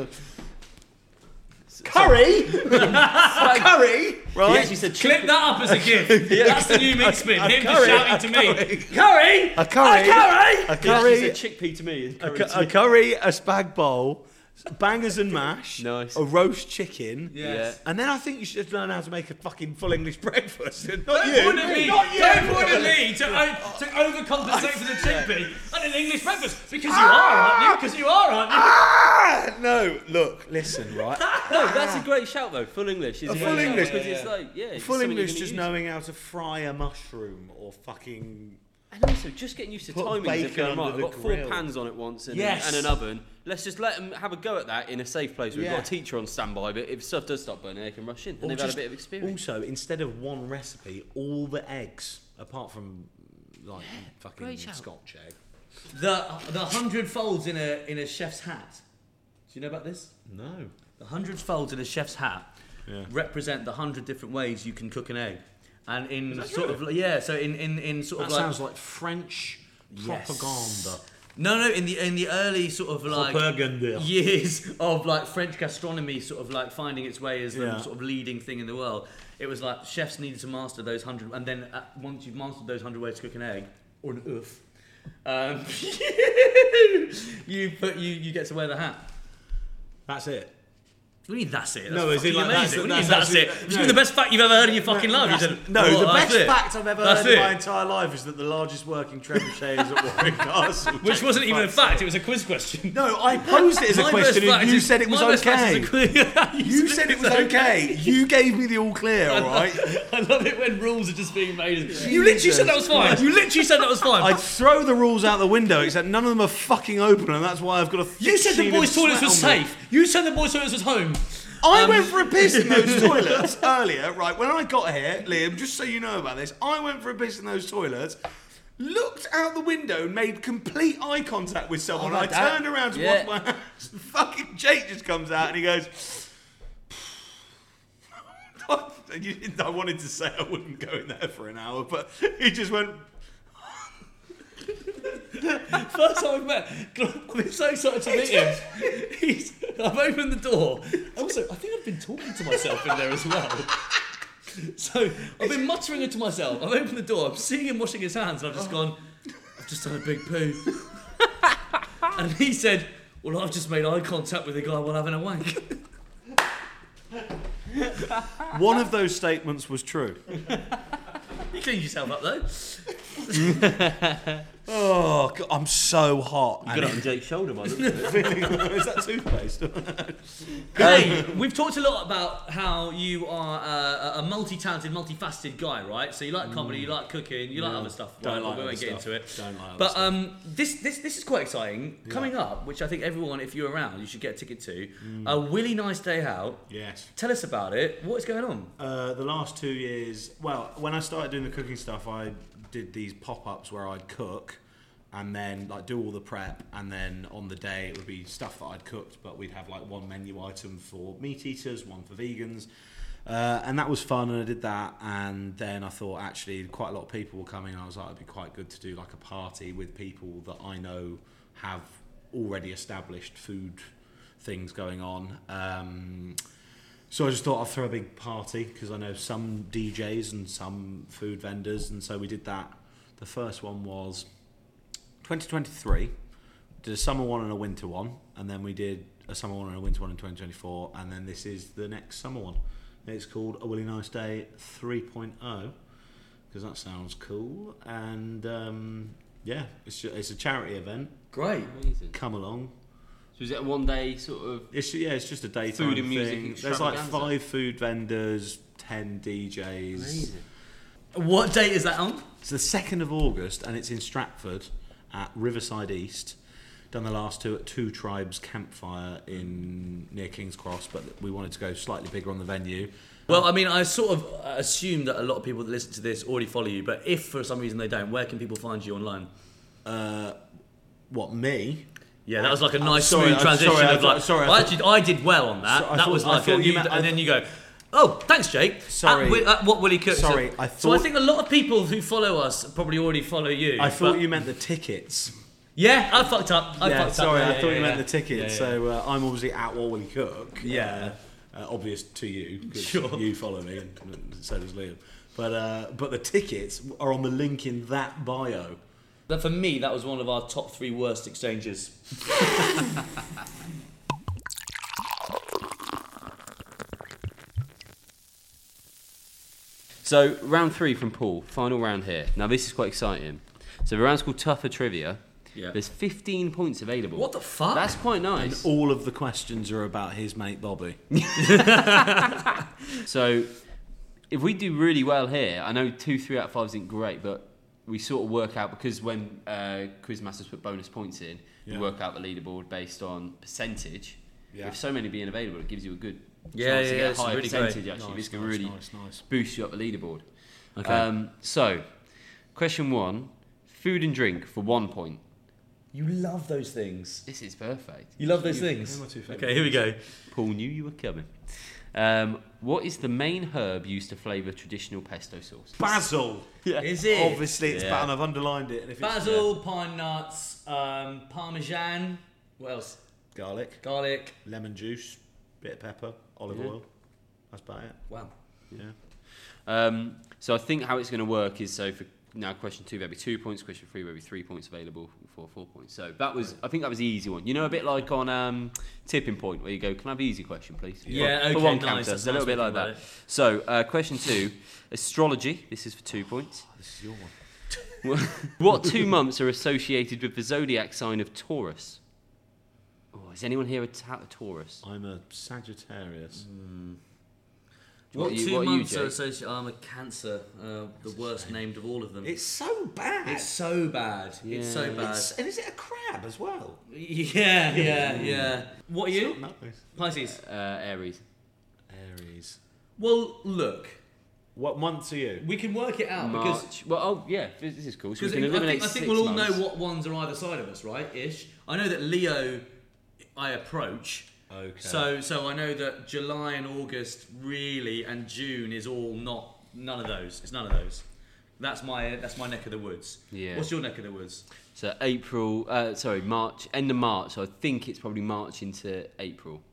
Curry, curry,
He
right?
actually said
Clip
chicken.
that up as a gift. That's the new mix spin.
a
Him
curry,
just shouting
a
to me.
curry.
Curry!
A curry,
A curry!
a
He actually
curry,
said chickpea to me. and
a,
curry
cu-
to
a
me.
curry, a spag bowl, bangers and mash,
Nice.
a roast chicken,
Yes.
and then I think you should learn how to make a fucking full English breakfast. Not
Don't
you,
point at me!
not you.
Don't point at me to, o- to overcompensate for the chickpea and an English breakfast because you are, aren't you? Because you are, aren't you?
Ah, no, look, listen, right?
No, that's a great shout though. Full English. Is
A full English,
because
yeah,
it's
yeah.
like yeah. it's
Full
something you're
English,
gonna
just
use.
knowing how to fry a mushroom or fucking.
And also, just getting used to
Put
timings.
bacon
Of going,
under
right, I've
the
got four
grill.
pans on at once and,
Yes.
and an oven. Let's just let them have a go at that in a safe place. We've
Yeah.
got a teacher on standby, but if stuff does stop burning, they can rush in. And
Or
they've had a
just-
bit of experience.
Also, instead of one recipe, all the eggs, apart from like fucking
great shout.
Scotch egg.
The the hundred folds in a in a chef's hat. Do you know about this?
No.
The hundred folds in a chef's hat
Yeah.
represent the hundred different ways you can cook an egg. And in sort of yeah, so in, in, in sort
That
of like
sounds like French
Yes.
propaganda.
no no in the in the early sort of like
Propaganda.
years of like French gastronomy sort of like finding its way as the
Yeah.
sort of leading thing in the world. It was like chefs needed to master those hundred, and then uh, once you've mastered those hundred ways to cook an egg or an oof, um, you put you you get to wear the hat.
That's it.
What do you mean that's it? That's
No, as in,
fucking
like, that's-
amazing. What do you mean
that's
that's it?
actually-
It's
no.
the best fact you've ever heard in your fucking life. You
That's-
said,
no,
"Oh,
the
that's
best
it."
fact I've ever
That's
heard in
it.
my entire life is that the largest working trebuchet is at Warwick Castle.
Which wasn't even a fact. It was a quiz question.
No, I posed it as a
My
question
best
and
fact
you
is-
said it was
my best fact
okay.
is a quiz-
You said it was okay. You gave me the all clear, all right?
I love it when rules are just being made. You literally said that was fine. You literally said that was fine.
I'd throw the rules out the window, except none of them are fucking open, and that's why I've got a thick
You said the
sheet
boys'
of
toilets was
sweat on me.
safe. You said the boys' toilets was home.
I
Um,
went for a piss in those toilets earlier, right? When I got here, Liam, just so you know about this, I went for a piss in those toilets, looked out the window and made complete eye contact with someone.
Oh,
I
like that?
turned around to
Yeah.
wash my hands. Fucking Jake just comes out and he goes... You didn't- I wanted to say I wouldn't go in there for an hour, but he just went...
First time I've met, I've been so excited to meet him. He's, I've opened the door. Also, I think I've been talking to myself in there as well. So I've been muttering it to myself. I've opened the door. I'm seeing him washing his hands, and I've just gone. I've just done a big poo. And he said, "Well, I've just made eye contact with the guy while having a wank."
One of those statements was true.
You cleaned yourself up though.
Oh, God, I'm so hot.
Got it on Jake's shoulder, by the way.
Is that toothpaste?
Hey, we've talked a lot about how you are uh, a multi-talented, multifaceted guy, right? So you like comedy, you like cooking, you like
Yeah.
other stuff.
Don't
Right,
like
we
other
won't get
stuff.
into it.
Don't like other
But
stuff.
um, this this this is quite exciting. Coming up, which I think everyone, if you're around, you should get a ticket to. A Willy Nice Day Out.
Yes.
Tell us about it. What is going on?
Uh, the last two years, well, when I started doing the cooking stuff, I did these pop-ups where I'd cook and then like do all the prep, and then on the day it would be stuff that I'd cooked, but we'd have like one menu item for meat eaters, one for vegans, uh, and that was fun, and I did that. And then I thought actually quite a lot of people were coming, and I was like, it'd be quite good to do like a party with people that I know have already established food things going on. Um, So I just thought I'd throw a big party because I know some D Js and some food vendors, and so we did that. The first one was twenty twenty-three. Did a summer one and a winter one, and then we did a summer one and a winter one in twenty twenty-four, and then this is the next summer one. It's called A Willy Nice Day three point oh because that sounds cool, and um, yeah, it's ju- it's a charity event.
Great.
Amazing.
Come along.
So is it a one day sort of?
It's yeah, it's just a daytime
Food and music
thing. There's like
extravaganza.
five food vendors, ten D Js.
Amazing.
What date is that on?
It's the second of August, and it's in Stratford at Riverside East. Done the last two at Two Tribes Campfire in near King's Cross, but we wanted to go slightly bigger on the venue.
Well, I mean, I sort of assume that a lot of people that listen to this already follow you, but if for some reason they don't, where can people find you online?
Uh, what me?
Yeah, that was like a
I'm
nice
sorry,
smooth
I'm
transition
sorry, I
of
thought-
like.
sorry, I
well,
thought-
actually, I did well on that.
So- I
that
thought-
was
I
like, a,
thought you
you,
meant-
and
I
then you go, oh, thanks, Jake.
Sorry.
At, Wi- at what Willy Cook.
Sorry,
so,
I
so I
thought-
think a lot of people who follow us probably already follow you.
I thought
but-
you meant the tickets.
Yeah, I fucked up. I
yeah,
fucked
sorry,
up.
I
Yeah,
thought
yeah,
you
yeah.
meant the tickets.
Yeah, yeah.
So uh, I'm obviously at What Will He Cook.
Yeah.
Uh, uh, obvious to you, because
Sure.
you follow me, and, and so does Liam. But uh, but the tickets are on the link in that bio.
But for me, that was one of our top three worst exchanges.
So round three from Paul, final round here. Now this is quite exciting. So the round's called Tougher Trivia.
Yeah.
There's fifteen points available.
What the fuck?
That's quite
And
nice.
all of the questions are about his mate Bobby.
So if we do really well here, I know two, three out of five isn't great, but we sort of work out, because when uh, Quizmasters put bonus points in,
Yeah.
we work out the leaderboard based on percentage.
Yeah.
With so many being available, it gives you a good
Yeah,
chance
yeah,
to
yeah,
get
it's
a higher
really great.
percentage. Actually, this can really
nice, nice.
boost you up the leaderboard.
Okay.
Um, so, question one: food and drink for one point.
You love those things.
This is perfect.
You love those
You-
things.
they're my two favourite
Okay, here we go.
Paul knew you were coming. Um, what is the main herb used to flavour traditional pesto sauce?
Basil.
Yeah.
Is it?
Obviously, it's
Yeah.
basil. I've underlined it. And if it's,
Basil, pine nuts, um, parmesan. What else?
uh, garlic,
Garlic.
lemon juice, bit of pepper, olive
Yeah.
oil. That's about it.
Wow.
Yeah.
Um, so I think how it's going to work is, so for now question two there'll be two points, question three there'll be three points available, for four points. So that was, I think that was the easy one. You know, a bit like on um, Tipping Point where you go, can I have the easy question please?
Yeah,
for,
okay,
for one
nice.
counter.
That's
So a little
nice
bit like
thinking
that.
about it.
So uh, question two, astrology. This is for two points.
Oh, this is your one.
What two months are associated with the zodiac sign of Taurus? Oh, is anyone here a, ta- a Taurus?
I'm a Sagittarius.
What,
What are you-
two
what are you,
months are
Jake?
associated? I'm a Cancer, uh, the worst named of all of them.
It's so bad.
It's so bad. It's so
Yeah.
bad.
It's- and is it a crab as well?
Yeah, yeah, yeah. What are you?
No.
Pisces.
Uh, Aries.
Aries.
Well, look,
What months are you?
we can work it out because
March. Well, oh yeah, this this is cool. So we
because
can
I
eliminate
think, I think
six
we'll all
months.
know what ones are either side of us, right? Ish. I know that Leo, I approach.
Okay.
So, so I know that July and August really, and June is all not none of those. It's none of those. That's my that's my neck of the woods.
Yeah.
What's your neck of the woods?
So April, uh, sorry, March, end of March. So I think it's probably March into April.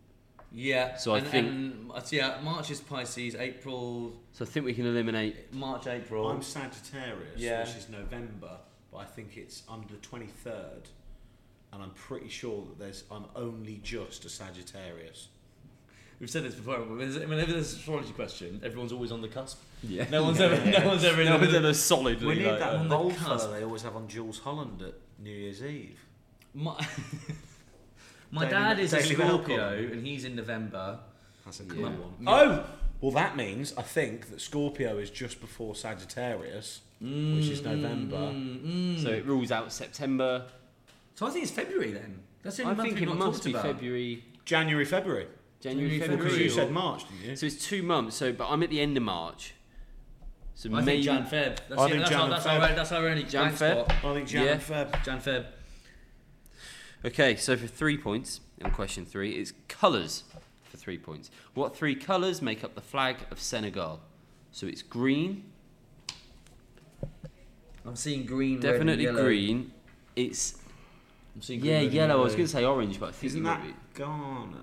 Yeah.
So I
and,
think-
and, uh, yeah, March is Pisces, April,
So I think we can eliminate.
March, April.
I'm Sagittarius,
Yeah.
which is November, but I think it's under the twenty-third, and I'm pretty sure that there's I'm only just a Sagittarius.
We've said this before. Whenever there's an astrology question, everyone's always on the cusp.
Yeah.
No one's ever. No one's ever in
No
the
one's ever solidly.
We need
like
that
on
on
the
bold
cusp.
fella they always have on Jules Holland at New Year's Eve.
My, my
Daily-
dad is a
Daily Mail
Scorpio,
column.
and he's in November.
That's a
Yeah.
clever one.
Yeah.
Oh! Well, that means, I think, that Scorpio is just before Sagittarius,
Mm,
which is November.
Mm, mm.
So it rules out September.
So I think it's February then. That's the only
I
month
think
we've
it
not
must
talked
be
about.
February,
January, February.
January,
January,
February.
Because you
February.
said March, didn't you?
So it's two months. So, but I'm at the end of March. So
I
maybe
think Jan Feb. That's,
I
the-
think
that's,
Jan
our,
and
that's,
Feb.
our, that's our only
Jan
blank
Feb.
spot.
I think Jan
Yeah.
and Feb.
Jan Feb.
Okay, so for three points on question three, it's colours for three points. What three colours make up the flag of Senegal? So it's green,
I'm seeing green.
definitely
red and yellow.
green. It's
I'm seeing
yeah,
green, red and
yellow. I was going to say orange, but I think
Isn't
it
that
might be.
Ghana?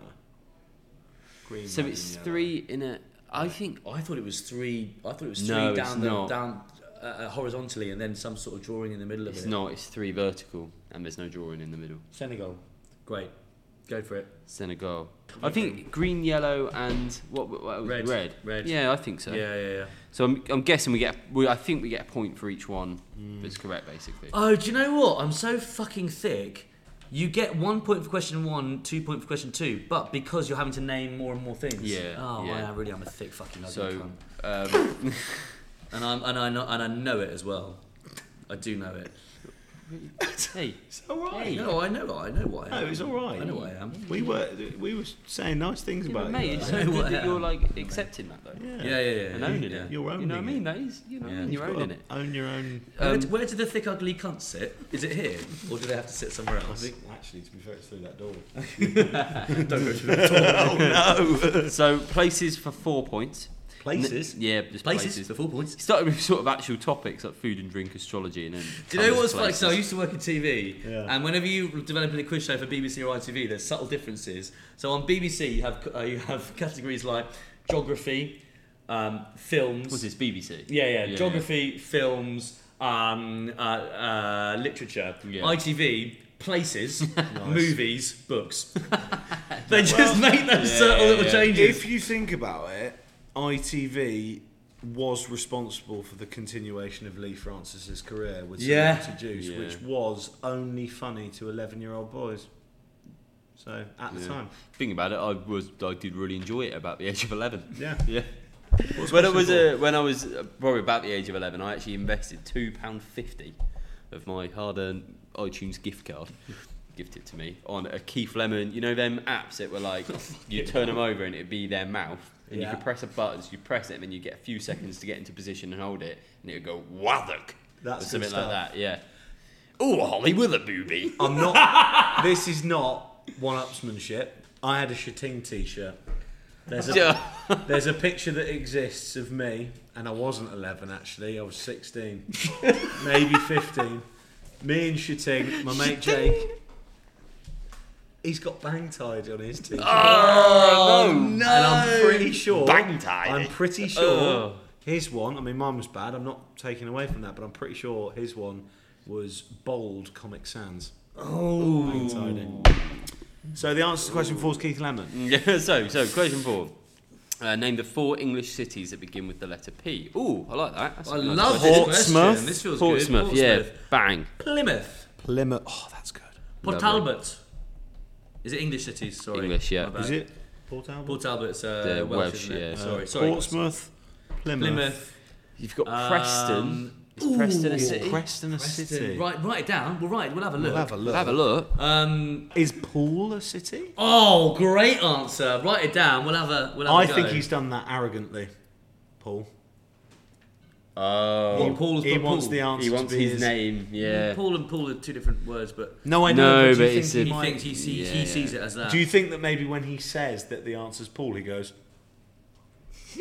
Green,
So
red
it's
and yellow.
three in a. I think
I thought it was three. I thought it was three
No, it's
down the,
not.
down uh, uh, horizontally, and then some sort of drawing in the middle of
it's
it.
not. It's three vertical, and there's no drawing in the middle.
Senegal. Great. Go for it.
Senegal. I think green, yellow, and what? what, what
Red.
Red.
Red.
Yeah, I think so.
Yeah, yeah, yeah.
So I'm, I'm guessing we get. We, I think we get a point for each one
Hmm.
that's correct, basically.
Oh, do you know what? I'm so fucking thick. You get one point for question one, two point for question two, but because you're having to name more and more things.
Yeah,
Oh,
yeah.
I really am a thick fucking ugly
So,
cunt.
um,
And I'm and I know and I know it as well. I do know it.
hey,
It's all right.
Hey.
No, I know. I know what I am.
No, it's all right.
I know what I am.
We were we were saying nice things
yeah,
about
but mate,
you.
it's
though.
so
know
good
what I
that you're
am.
like accepting that though,
Yeah.
Yeah, yeah, yeah.
and
yeah,
owning
yeah.
it.
You're
You know what I
owning
mean?
it.
That is, you know, what I
Yeah.
mean? you're
You've got
owning
to
it.
Own your own.
Where,
Um,
d- where do the thick ugly cunts sit? Is it here, or do they have to sit somewhere
I
else?
think actually, to be fair, it's through that door.
Don't go through the door.
Oh no!
So places for four points.
Places.
N- yeah, just
Places,
places.
for four points.
Started with sort of actual topics like food and drink, astrology, and then.
Do you know
colours,
what's funny? So I
places.
used to work in T V,
Yeah.
and whenever you develop a quiz show for B B C or I T V, there's subtle differences. So on B B C, you have uh, you have categories like geography, um, films.
What's this? B B C.
Yeah, yeah,
Yeah,
geography, films, um, uh, uh, literature.
Yeah.
I T V, places, movies, books. They just make those
Yeah,
subtle little
yeah.
changes.
If you think about it, I T V was responsible for the continuation of Lee Francis's career with
Yeah.
Celebrity Juice,
Yeah.
which was only funny to eleven-year-old boys. So at the
Yeah.
time,
Think about it. I was. I did really enjoy it about the age of eleven.
yeah.
Yeah.
What's
When I
question
was
four?
uh, when I was uh, probably about the age of eleven, I actually invested two pound fifty of my hard-earned iTunes gift card, gifted to me, on a Keith Lemon. You know them apps that were like you turn them over and it'd be their mouth, and you
Yeah.
could press a button. So you press it, and then you get a few seconds to get into position and hold it, and it would go waddock.
That's
or something
good
like
stuff.
that. Yeah. Oh, Holly with a booby.
I'm not. This is not one-upsmanship. I had a Shating T-shirt. There's a there's a picture that exists of me, and I wasn't eleven actually. I was sixteen, maybe fifteen. Me and Shating, my mate Jake. He's got bang tied on his T-shirt,
Oh no!
and I'm pretty sure.
Bang tied.
I'm pretty sure
Oh.
his one. I mean, mine was bad. I'm not taking away from that, but I'm pretty sure his one was bold Comic Sans.
Oh,
Bang tied in. So the answer to question four is Keith Lemon.
Yeah, so, so question four. Uh, name the four English cities that begin with the letter P. Ooh, I like that. That's
I
a nice
love
question.
this
Portsmouth.
question. This feels
Portsmouth,
good.
yeah, bang.
Plymouth.
Plymouth. Oh, that's good.
Port
Lovely.
Talbot. Is it English cities? Sorry.
English, yeah.
My bad.
Is it Port Talbot?
Port Talbot's uh,
The
Welsh,
Welsh,
isn't it?
yeah.
Uh,
Sorry, sorry.
Portsmouth, Plymouth.
Plymouth.
You've got
Um,
Preston. Is Preston a
ooh,
city?
Preston a
Preston.
city.
Right, write it down. We'll write. We'll have a look.
We'll have a look.
Have a look.
Um.
Is Poole a city?
Oh, great answer. Write it down. We'll have a. We'll have
I
a go.
think he's done that arrogantly, Paul.
Oh.
What, Paul's
he
put
wants
Paul?
the answer
He wants
to be
his name, yeah.
Paul and Paul are two different words, but
No, I know.
No,
but, do
but
you
it's
think
a-
he
he
might-
thinks he sees he
Yeah,
sees
yeah.
it as that.
Do you think that maybe when he says that the answer's Paul, he goes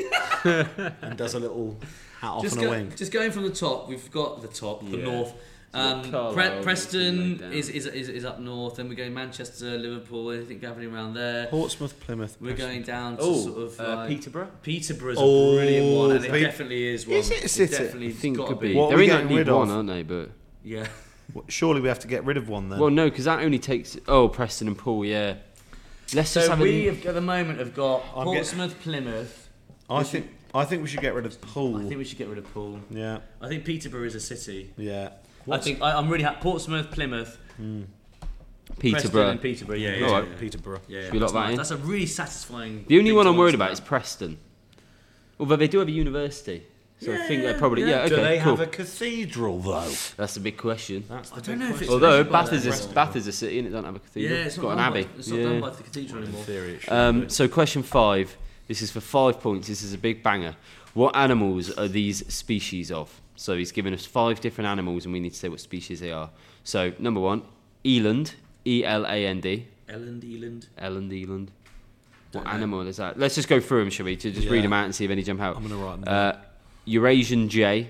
and does a little hat off
just,
and a
go,
wink?
just going from the top, we've got the top, the
Yeah.
north. Um,
Carlisle,
Pre-
it's been
Preston
laid down.
is, is, is, is up north, then we're going Manchester, Liverpool, anything gathering around there.
Portsmouth, Plymouth.
We're
Preston.
going down to
Oh,
sort of
uh,
like
Peterborough.
Peterborough's
Oh,
a brilliant one, and it
Pe-
definitely is one.
Is it a city?
definitely
I think
got
could
to
be.
be.
What are
They're
we
in
getting
League
rid
One,
of?
aren't they? But
Yeah.
Well, surely we have to get rid of one then.
well, no, because that only takes. Oh, Preston and Poole. Yeah. Let's just
So
have
we
a.
have, at the moment have got
I'm
Portsmouth, Plymouth.
I think I think we should get rid of Poole.
I think we should get rid of Poole.
Yeah,
I think Peterborough is a city.
yeah.
I think I, I'm really happy. Portsmouth, Plymouth, Preston
Peterborough.
and Peterborough. Yeah, yeah,
All
yeah,
right.
yeah.
Peterborough.
Yeah,
Should we
that's,
lock that
nice.
in?
That's a really satisfying.
The only
thing
one
to
I'm worried
answer
about
that.
is Preston. Although they do have a university, so I think
Yeah,
they probably.
yeah.
Yeah. Okay.
Do they
cool.
have a cathedral though?
That's the big question.
That's the
I
big
don't know if
question.
it's
Although
measured by
Bath
that.
is a
Preston.
Bath is a city and it doesn't have a cathedral.
Yeah, it's
got
not,
an
done
abbey.
by, it's not
yeah.
done by the cathedral
In
anymore.
theory, it should
Um,
be.
so question five. This is for five points. This is a big banger. What animals are these species of? So he's given us five different animals, and we need to say what species they are. So number one, eland, E L A N D,
Elland, Eland.
eland, eland. What
Don't know.
animal is that? Let's just go through them, shall we? To just read
Yeah.
them out and see if any jump out.
I'm gonna write them down.
Uh, Eurasian jay,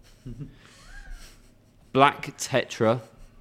black tetra,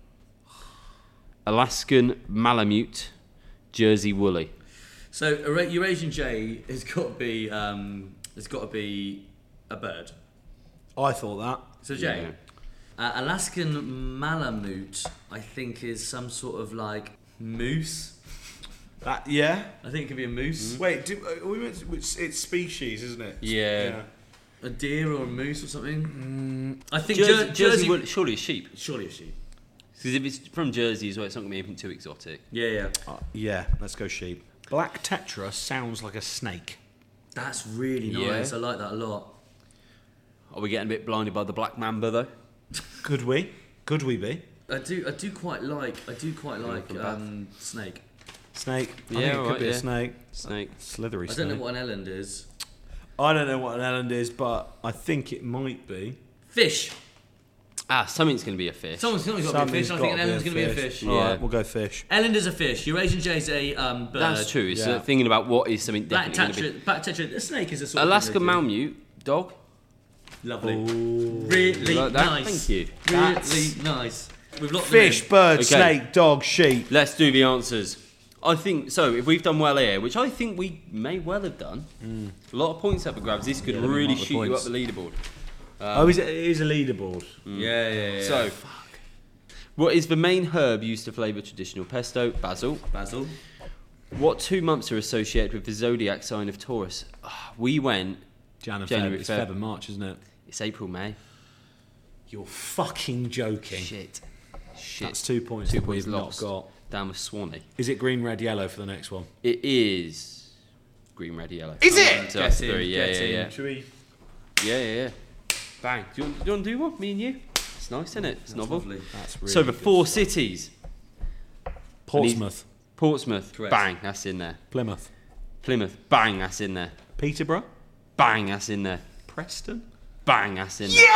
Alaskan malamute, Jersey woolly.
So Eura- Eurasian jay has got to be um, has got to be a bird.
I thought that.
So jay.
Yeah.
Uh, Alaskan malamute, I think, is some sort of like moose.
That yeah.
I think it could be a moose,
Wait, do, uh, we meant to, it's, it's species, isn't it?
Yeah.
a deer or a moose or something. I think
Jersey,
Jer-
Jersey,
Jersey.
woolly, surely it's sheep.
Surely a sheep.
Because if it's from Jersey as well, it's not going to be anything too exotic.
Yeah, yeah.
Uh, yeah. Let's go sheep. Black tetra sounds like a snake.
That's really
Yeah.
nice. I like that a lot.
Are we getting a bit blinded by the black mamba though?
Could we? Could we be?
I do. I do quite like. I do quite like
from Bath.
um, snake.
Snake. I
Yeah,
think it could
alright,
be a
yeah.
snake.
Snake.
Slithery
I
snake.
don't know what an eland is.
I don't know what an eland is, but I think it might be.
Fish.
Ah, something's going to be a fish.
Someone's, someone's got to be a
Something's
fish. I think an
gotta be
eland's
a
going to be a
fish.
fish.
Yeah.
Alright, we'll go fish.
Eland is a fish. Eurasian jay is a um, bird.
That's true. It's
Yeah.
uh, thinking about what is something
Black
definitely going to
tetra. Black tetra. A snake is a
be.
sort
Alaska
of thing they do.
malamute, dog.
Lovely.
Ooh.
Really
Like that?
nice.
Thank you.
Really
That's-
nice. We've locked
Fish,
them
bird,
Okay.
snake, dog, sheep.
Let's do the answers. I think so. If we've done well here, which I think we may well have done, a lot of points up for grabs. This could
Yeah, let me
really
mark the
shoot you up
points.
the leaderboard.
oh, is it, it is a leaderboard.
in. Yeah, yeah, yeah.
So, what is the main herb used to flavour traditional pesto? Basil.
Basil.
What two months are associated with the zodiac sign of Taurus? Ah, we went.
Jan and
January,
Feb. It's
Feb.
Feb and March, isn't it?
It's April, May.
You're fucking joking.
Shit. Shit.
That's two points.
Two
that
points
we've
lost.
not got.
Down with Swanee.
Is it green, red, yellow for the next one?
It is green, red, yellow.
Is it?
So
Get
that's
in,
three. Yeah,
get
yeah,
in.
yeah.
Should we?
Yeah, yeah, yeah. Bang. Do you, want, do you want to do one? Me and you? It's nice, isn't it? It's
That's
novel.
lovely.
That's really
So the
good
four
stuff.
cities.
Portsmouth,
Portsmouth.
Correct.
Bang. That's in there.
Plymouth,
Plymouth. Bang. That's in there.
Peterborough,
Bang. That's in there.
Preston.
Bang. That's in there.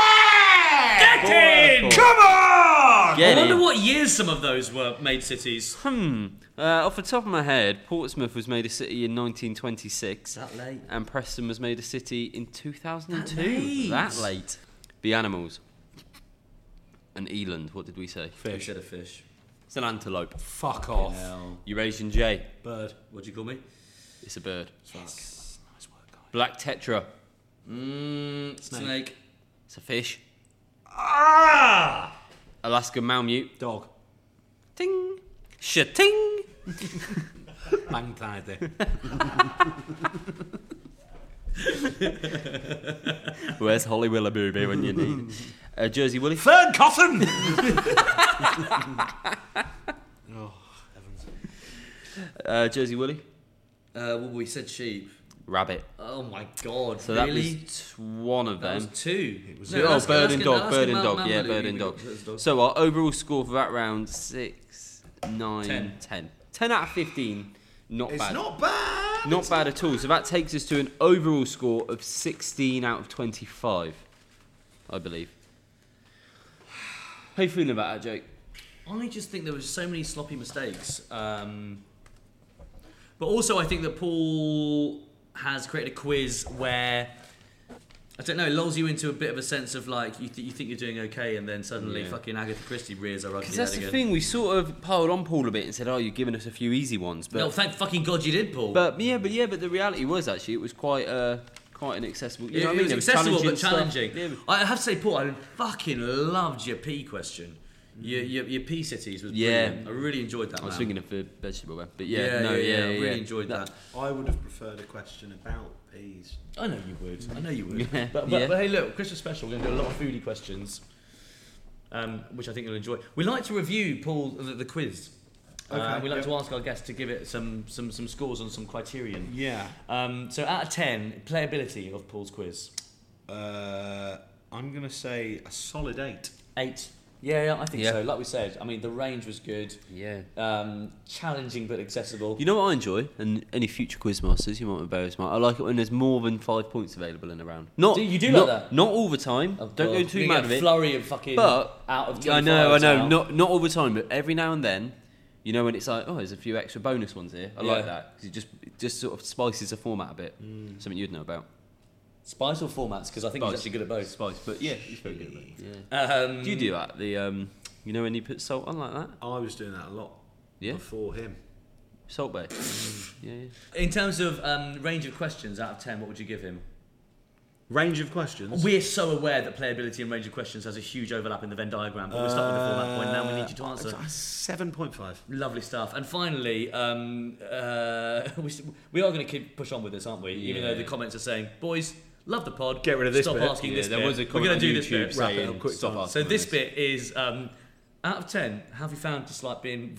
Get in!
Come on!
Get
I wonder
in.
what years some of those were made cities.
Hmm. Uh, off the top of my head, Portsmouth was made a city in nineteen twenty-six,
That late.
and Preston was made a city in two thousand two.
That late.
That late. The animals. An eland. What did we say?
You
Fish.
said a fish.
It's an antelope.
Fuck off.
Hell.
Eurasian jay.
Bird.
What'd you call me?
It's a bird.
Nice work, guys.
Black tetra.
Mmm.
Snake.
Snake.
It's a fish.
Ah!
Alaska malamute.
Dog.
Ting. Shating.
Bang tidy.
Where's Holly Willoughby when you need? Uh, Jersey woolly.
Fern cotton. oh, heavens.
Uh, Jersey woolly.
Uh, well, we said sheep.
Rabbit.
Oh my god.
So
really?
that was t- one of
That
them.
was two.
It was-
No,
oh,
Alaska-
bird
Alaska-
and dog.
Alaska
Bird and
Mal-
dog.
Mal-
Yeah,
Malamute,
bird
we-
and dog.
we- dog.
So our overall score for that round six, nine,
Ten.
ten. ten out of fifteen. Not
It's
bad.
not bad.
Not bad at all. So that takes us to an overall score of sixteen out of twenty-five, I believe. How you feeling about that, Jake?
I just think there was so many sloppy mistakes. Um, but also, I think that Paul has created a quiz where I don't know. It lulls you into a bit of a sense of like you, th- you think you're doing okay, and then suddenly
Yeah.
fucking Agatha Christie rears her ugly
Because
head
that's the
again.
thing, we sort of piled on Paul a bit and said, oh, you're giving us a few easy ones. But
No, thank fucking God you did, Paul.
But yeah, but yeah, but the reality was actually it was quite uh, quite an accessible. You
it,
know what I
it
mean?
was
There
accessible but
stuff.
challenging.
Yeah, but-
I have to say, Paul, I fucking loved your pea question. Your your, your pea cities was
Yeah.
brilliant. I really enjoyed that.
I was
man.
thinking of the vegetable one, but yeah,
yeah,
no,
yeah,
yeah,
yeah, I
yeah,
really
yeah.
enjoyed that.
I would have preferred a question about peas.
I know you would. I know you would.
Yeah.
But, but,
Yeah.
but hey, look, Christmas special. We're going to do a lot of foodie questions, um, which I think you'll enjoy. We like to review Paul the, the quiz. Uh,
Okay,
we like
yep.
to ask our guests to give it some some some scores on some criterion.
Yeah.
Um, so out of ten, playability of Paul's quiz.
Uh, I'm gonna say a solid eight.
Eight. Yeah, yeah, I think
Yeah.
so. Like we said, I mean, the range was good.
Yeah.
Um, challenging but accessible.
You know what I enjoy, and any future quizmasters, you might embarrass me. I like it when there's more than five points available in a round. Not
Do you do
not,
like that?
Not all the time.
Oh,
Don't
God.
go too
You
mad
get
of
a
it.
flurry of fucking
But
out of
I know, I know,
now.
not not all the time, but every now and then, you know, when it's like, oh, there's a few extra bonus ones here. I
Yeah.
like that because it just it just sort of spices the format a bit. Something you'd know about.
Spice or formats, because I think he's
Spice.
actually good at both.
Spice, but yeah, he's very good at it. Yeah.
Um,
Do you do that? The um, you know when you put salt on like that?
I was doing that a lot
Yeah.
before him.
Salt Bay. yeah, yeah.
In terms of um, range of questions, out of ten, what would you give him?
Range of questions.
We're so aware that playability and range of questions has a huge overlap in the Venn diagram, but we'll start with the format point now. We need you to answer.
Seven point five.
Lovely stuff. And finally, um, uh, we, s- we are going to keep push on with this, aren't we? Even though
Yeah.
the comments are saying, boys, love the pod.
Get rid of this
Stop
bit."
asking
Yeah,
this
there
bit.
was a
We're
comment
going to
on
do this
YouTube
bit.
Wrap it
saying
up quick
stop
time.
asking
So this
this.
bit is um, out of ten. How have you found just like being?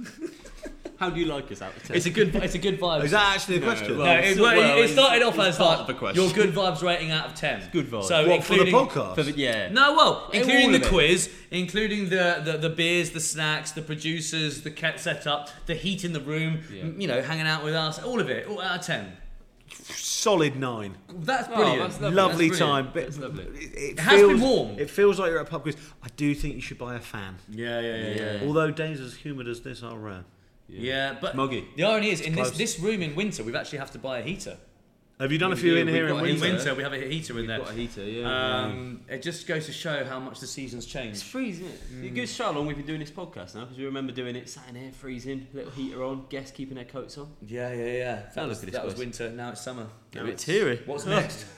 How do you like us out of ten?
It's a good. It's a good vibe.
Is that actually a
No,
question?
well-
No, it,
so-
well,
well,
it
it's-
started off
it's
as
part
like
of the question.
your good vibes rating out of ten.
good vibe.
So
What, for the
including
podcast?
For the- yeah.
no, well,
Yeah,
including
all
the
of it.
quiz, including the, the the beers, the snacks, the producers, the cat setup, the heat in the room,
Yeah.
m- you know, hanging out with us, all of it, all out of ten.
Solid nine.
That's
Oh,
brilliant.
that's lovely.
Lovely
That's
time.
brilliant.
But
That's lovely.
It, it
It has
feels,
been warm.
It feels like you're at a pub quiz. I do think you should buy a fan.
yeah, yeah, yeah, yeah.
Yeah.
Although days as humid as this are rare.
Yeah, but
Muggy.
the irony is, in this,
close.
this room in winter, we've actually have to buy a heater.
Have you done a
We
few
do,
in
we've
here in
got a
In
winter?
winter, we have a heater in
We've
there.
got a heater, yeah.
Um, it just goes to show how much the seasons
It's
change.
freezing, isn't it? It's a good show how long we've been doing this podcast now, because we remember doing it sat in here freezing, little heater on, guests keeping their coats on.
Yeah, yeah, yeah. That,
Now
was,
look at this
that was
place.
winter. Now it's summer.
A
Now
bit
it's-
teary.
What's next?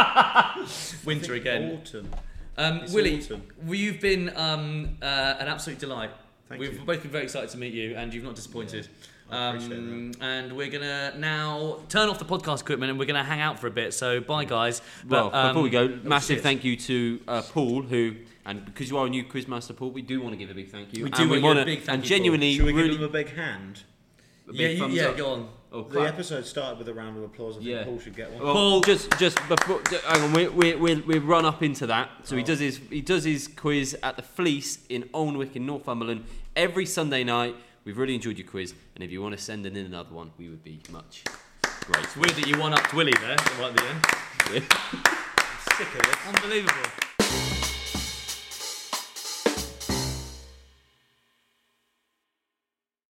Winter again.
Autumn.
Um,
It's
Willie,
autumn.
well, you've been um, uh, an absolute delight.
Thank
We've
you.
both been very excited to meet you, and you've not disappointed.
I appreciate
Um, and we're gonna now turn off the podcast equipment, and we're gonna hang out for a bit. So bye, guys.
Well,
But, um,
before we go,
oh,
massive
shit.
thank you to uh, Paul, who, and because you are a new quizmaster, Paul, we do want to give a big thank you.
We
And
do wanna give a
wanna-
big thank
and
you, Paul.
genuinely,
Should we
really,
give them a big hand?
a
Yeah,
big
you,
thumbs
yeah,
up.
go on.
Oh,
The
clap.
episode started with a round of applause. I think
Yeah.
Paul should get one.
Well,
Paul-
just just before, ju- hang on, we we we we run up into that. So he
Oh.
does his he does his quiz at the Fleece in Alnwick in Northumberland every Sunday night. We've really enjoyed your quiz, and if you want to send in another one, we would be much great.
It's weird that you one upped Willie there right at the end.
Yeah.
Sick of it.
Unbelievable.